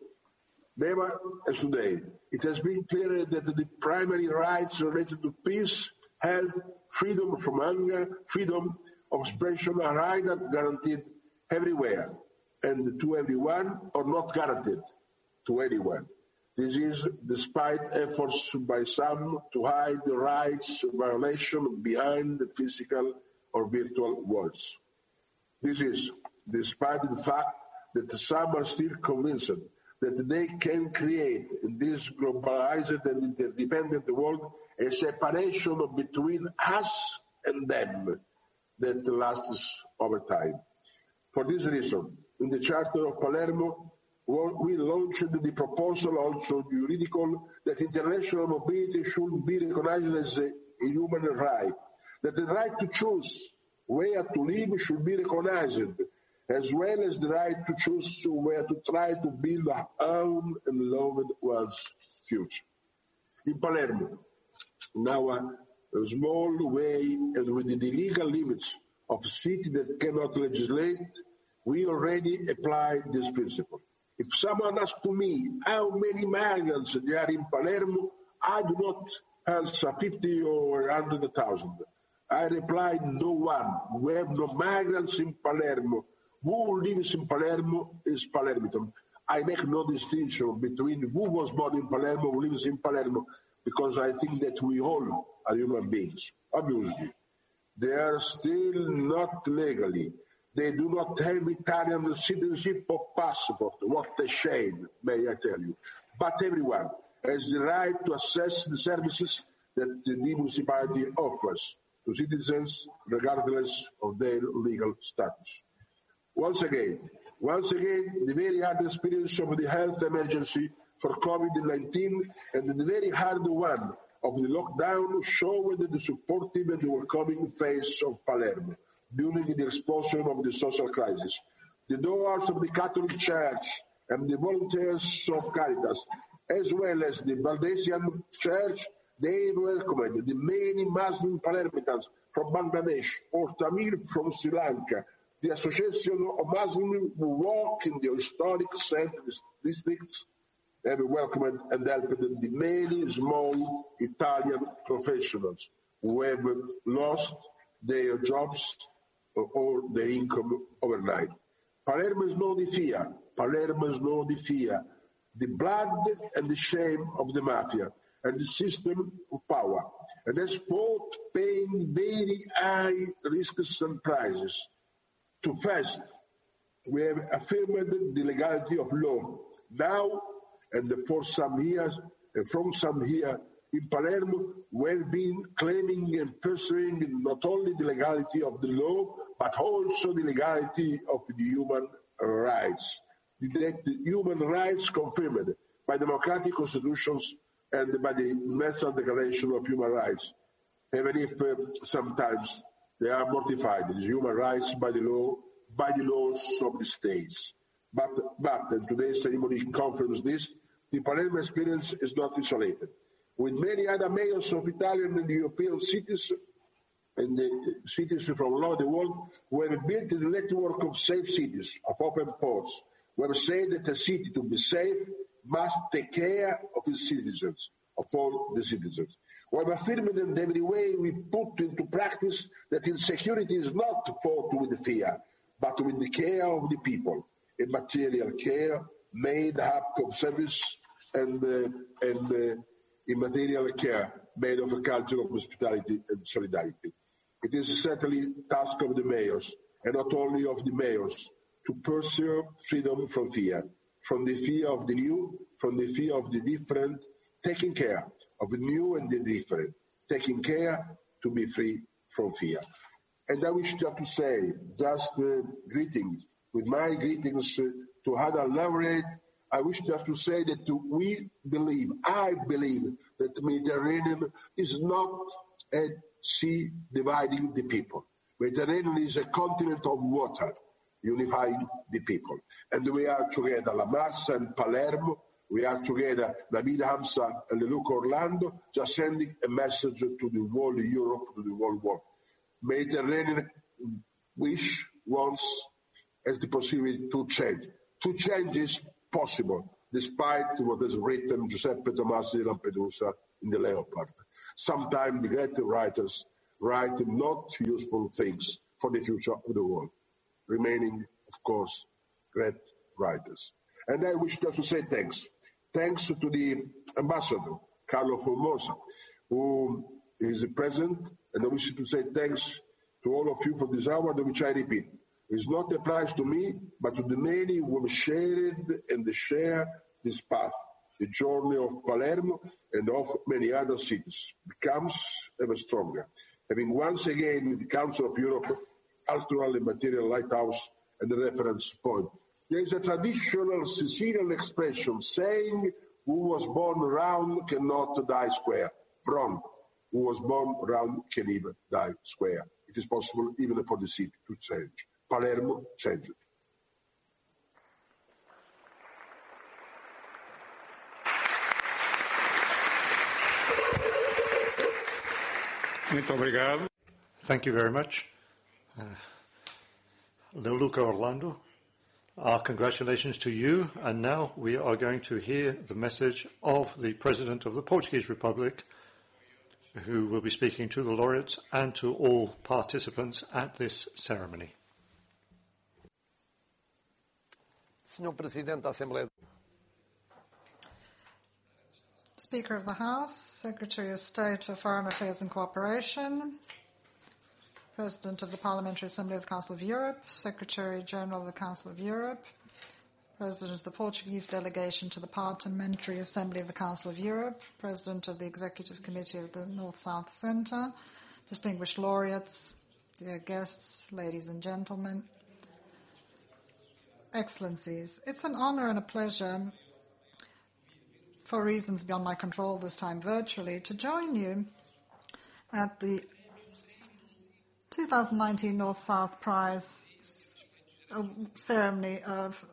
Never as today, it has been clear that the primary rights related to peace, health, freedom from hunger, freedom of expression are either guaranteed everywhere and to everyone or not guaranteed to anyone. This is despite efforts by some to hide the rights violation behind the physical or virtual walls. This is despite the fact that some are still convinced that they can create in this globalized and interdependent world a separation between us and them that lasts over time. For this reason, in the Charter of Palermo, we launched the proposal, also juridical, that international mobility should be recognized as a, a human right, that the right to choose where to live should be recognized, as well as the right to choose to where to try to build our own and loved one's future. In Palermo, in our small way and with the legal limits of a city that cannot legislate, we already apply this principle. If someone asks to me how many migrants there are in Palermo, I do not answer fifty or one hundred thousand. I reply, no one. We have no migrants in Palermo. Who lives in Palermo is Palermitan. I make no distinction between who was born in Palermo, who lives in Palermo, because I think that we all are human beings. Obviously, they are still not legally. They do not have Italian citizenship or passport. What a shame, may I tell you. But everyone has the right to access the services that the municipality offers to citizens regardless of their legal status. Once again, once again, the very hard experience of the health emergency for COVID nineteen and the very hard one of the lockdown showed the supportive and welcoming face of Palermo during the explosion of the social crisis. The doors of the Catholic Church and the volunteers of Caritas, as well as the Valdesian Church, they welcomed the many Muslim Palermitans from Bangladesh or Tamil from Sri Lanka, the Association of Muslims who work in the historic central districts, have welcomed and helped the many small Italian professionals who have lost their jobs or their income overnight. Palermo is no di fear. Palermo is no di fear. The blood and the shame of the mafia and the system of power, and has fought paying very high risks and prices. To first, we have affirmed the legality of law. Now, and for some years, and from some years, in Palermo, we have been claiming and pursuing not only the legality of the law, but also the legality of the human rights. That the human rights confirmed by democratic constitutions and by the Universal Declaration of Human Rights, even if uh, sometimes they are mortified. It is human rights by the law, by the laws of the states. But, but and today's ceremony confirms this, the Palermo experience is not isolated. With many other mayors of Italian and European cities, and the cities from all over the world, we have built a network of safe cities, of open ports. We have said that a city, to be safe, must take care of its citizens, of all the citizens. We have affirmed in every way we put into practice that insecurity is not fought with fear, but with the care of the people, a material care made up of service and, uh, and uh, immaterial care made of a culture of hospitality and solidarity. It is certainly a task of the mayors, and not only of the mayors, to pursue freedom from fear, from the fear of the new, from the fear of the different, taking care of the new and the different, taking care to be free from fear. And I wish just to say, just uh, greetings, with my greetings uh, to other laureate, I wish just to say that we believe, I believe, that the Mediterranean is not a sea dividing the people. Mediterranean is a continent of water, unifying the people. And we are together, La Massa and Palermo, we are together, Nabila Hamza and Leluca Orlando, just sending a message to the whole Europe, to the whole world. Mediterranean wish, wants, has the possibility to change. To change is possible, despite what has written Giuseppe Tomasi di Lampedusa in The Leopard. Sometimes the great writers write not useful things for the future of the world, remaining, of course, great writers. And I wish just to say thanks. Thanks to the ambassador, Carlo Formosa, who is present, and I wish to say thanks to all of you for this award, which I repeat, is not a prize to me, but to the many who have shared and share this path. The journey of Palermo and of many other cities becomes ever stronger, having once again in the Council of Europe cultural and material lighthouse and the reference point. There is a traditional Sicilian expression saying, who was born round cannot die square. From who was born round can even die square. It is possible even for the city to change. Palermo changed it. Thank you very much. Uh, Leoluca Orlando, our congratulations to you. And now we are going to hear the message of the President of the Portuguese Republic, who will be speaking to the laureates and to all participants at this ceremony. Senhor Presidente da Assembleia. Speaker of the House, Secretary of State for Foreign Affairs and Cooperation, President of the Parliamentary Assembly of the Council of Europe, Secretary General of the Council of Europe, President of the Portuguese Delegation to the Parliamentary Assembly of the Council of Europe, President of the Executive Committee of the North-South Centre, distinguished laureates, dear guests, ladies and gentlemen, Excellencies, it's an honor and a pleasure, for reasons beyond my control this time virtually, to join you at the two thousand nineteen North-South Prize ceremony of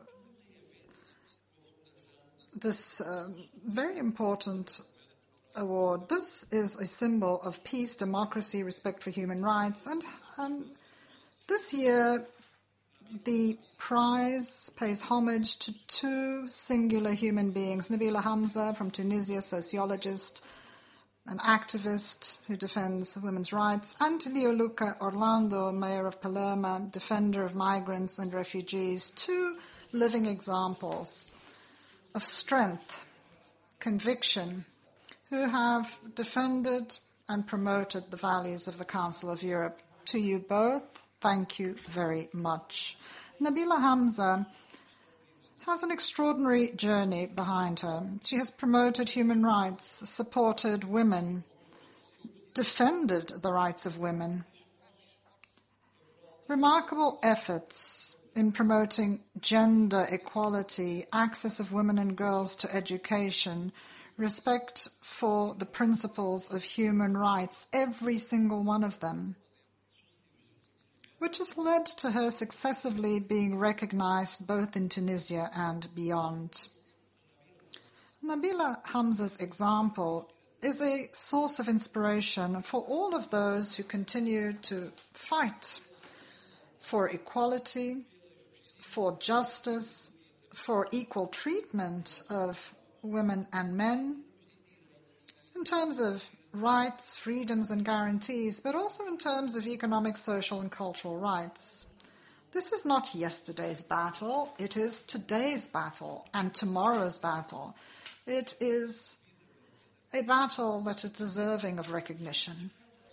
this um, very important award. This is a symbol of peace, democracy, respect for human rights, and um, this year the prize pays homage to two singular human beings, Nabila Hamza from Tunisia, sociologist, an activist who defends women's rights, and Leoluca Orlando, mayor of Palermo, defender of migrants and refugees, two living examples of strength, conviction, who have defended and promoted the values of the Council of Europe. To you both, thank you very much. Nabila Hamza has an extraordinary journey behind her. She has promoted human rights, supported women, defended the rights of women. Remarkable efforts in promoting gender equality, access of women and girls to education, respect for the principles of human rights, every single one of them, which has led to her successively being recognized both in Tunisia and beyond. Nabila Hamza's example is a source of inspiration for all of those who continue to fight for equality, for justice, for equal treatment of women and men, in terms of rights, freedoms and guarantees, but also in terms of economic, social and cultural rights. This is not yesterday's battle, it is today's battle and tomorrow's battle. It is a battle that is deserving of recognition.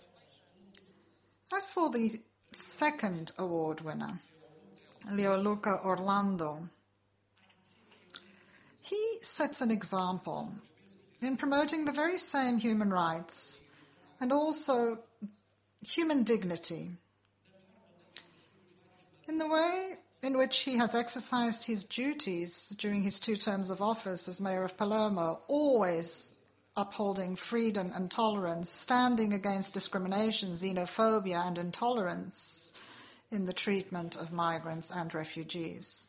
As for the second award winner, Leoluca Orlando, he sets an example in promoting the very same human rights and also human dignity in the way in which he has exercised his duties during his two terms of office as mayor of Palermo, always upholding freedom and tolerance, standing against discrimination, xenophobia, and intolerance in the treatment of migrants and refugees.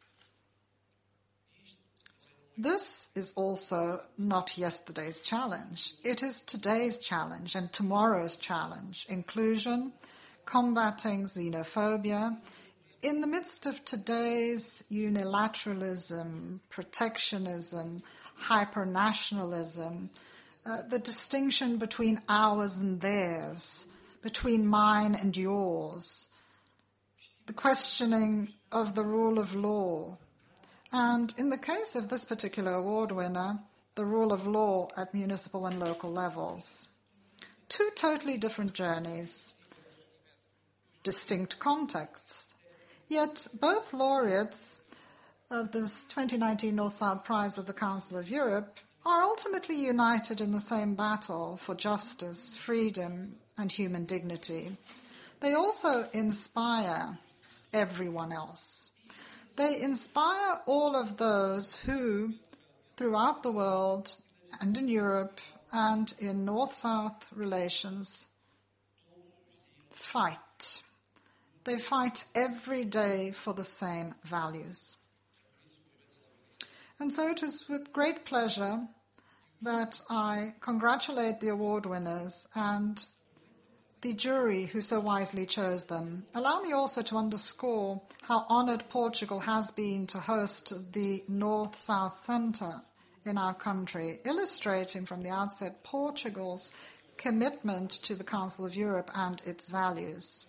This is also not yesterday's challenge. It is today's challenge and tomorrow's challenge. Inclusion, combating xenophobia, in the midst of today's unilateralism, protectionism, hyper-nationalism, uh, the distinction between ours and theirs, between mine and yours, the questioning of the rule of law, and in the case of this particular award winner, the rule of law at municipal and local levels. Two totally different journeys, distinct contexts. Yet both laureates of this twenty nineteen North-South Prize of the Council of Europe are ultimately united in the same battle for justice, freedom, and human dignity. They also inspire everyone else. They inspire all of those who, throughout the world and in Europe and in North-South relations, fight. They fight every day for the same values. And so it is with great pleasure that I congratulate the award winners and the jury who so wisely chose them. Allow me also to underscore how honored Portugal has been to host the North-South Centre in our country, illustrating from the outset Portugal's commitment to the Council of Europe and its values.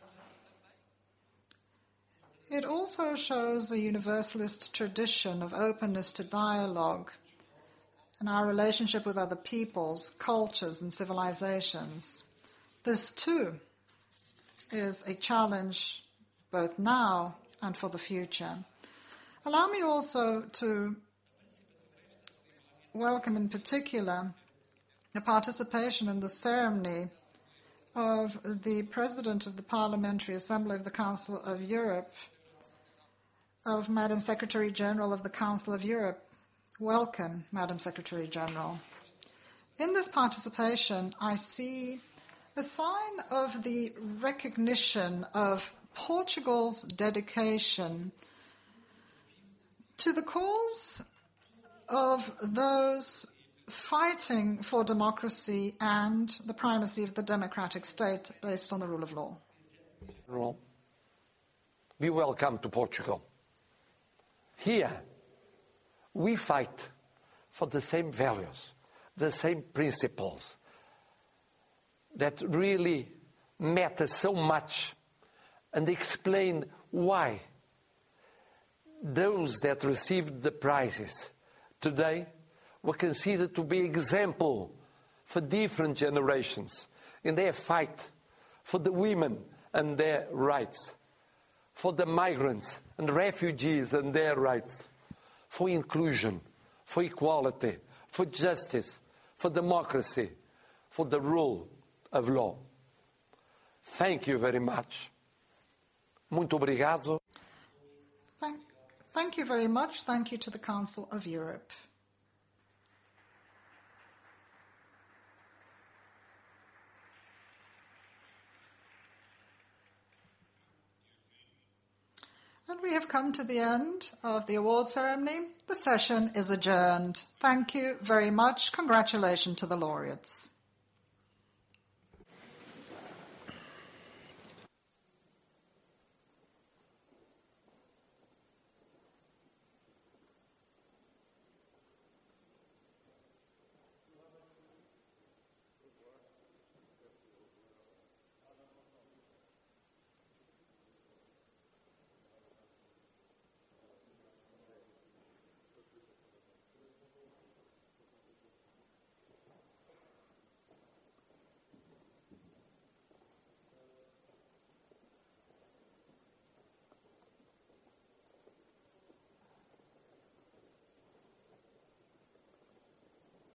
It also shows a universalist tradition of openness to dialogue and our relationship with other peoples, cultures, and civilizations. This, too, is a challenge both now and for the future. Allow me also to welcome in particular the participation in the ceremony of the President of the Parliamentary Assembly of the Council of Europe, of Madam Secretary General of the Council of Europe. Welcome, Madam Secretary General. In this participation, I see a sign of the recognition of Portugal's dedication to the cause of those fighting for democracy and the primacy of the democratic state based on the rule of law. General, be welcome to Portugal. Here, we fight for the same values, the same principles that really matter so much, and explain why those that received the prizes today were considered to be example for different generations in their fight for the women and their rights, for the migrants and refugees and their rights, for inclusion, for equality, for justice, for democracy, for the rule of law. Thank you very much. Muito obrigado. Thank, thank you very much. Thank you to the Council of Europe. And we have come to the end of the award ceremony. The session is adjourned. Thank you very much. Congratulations to the laureates.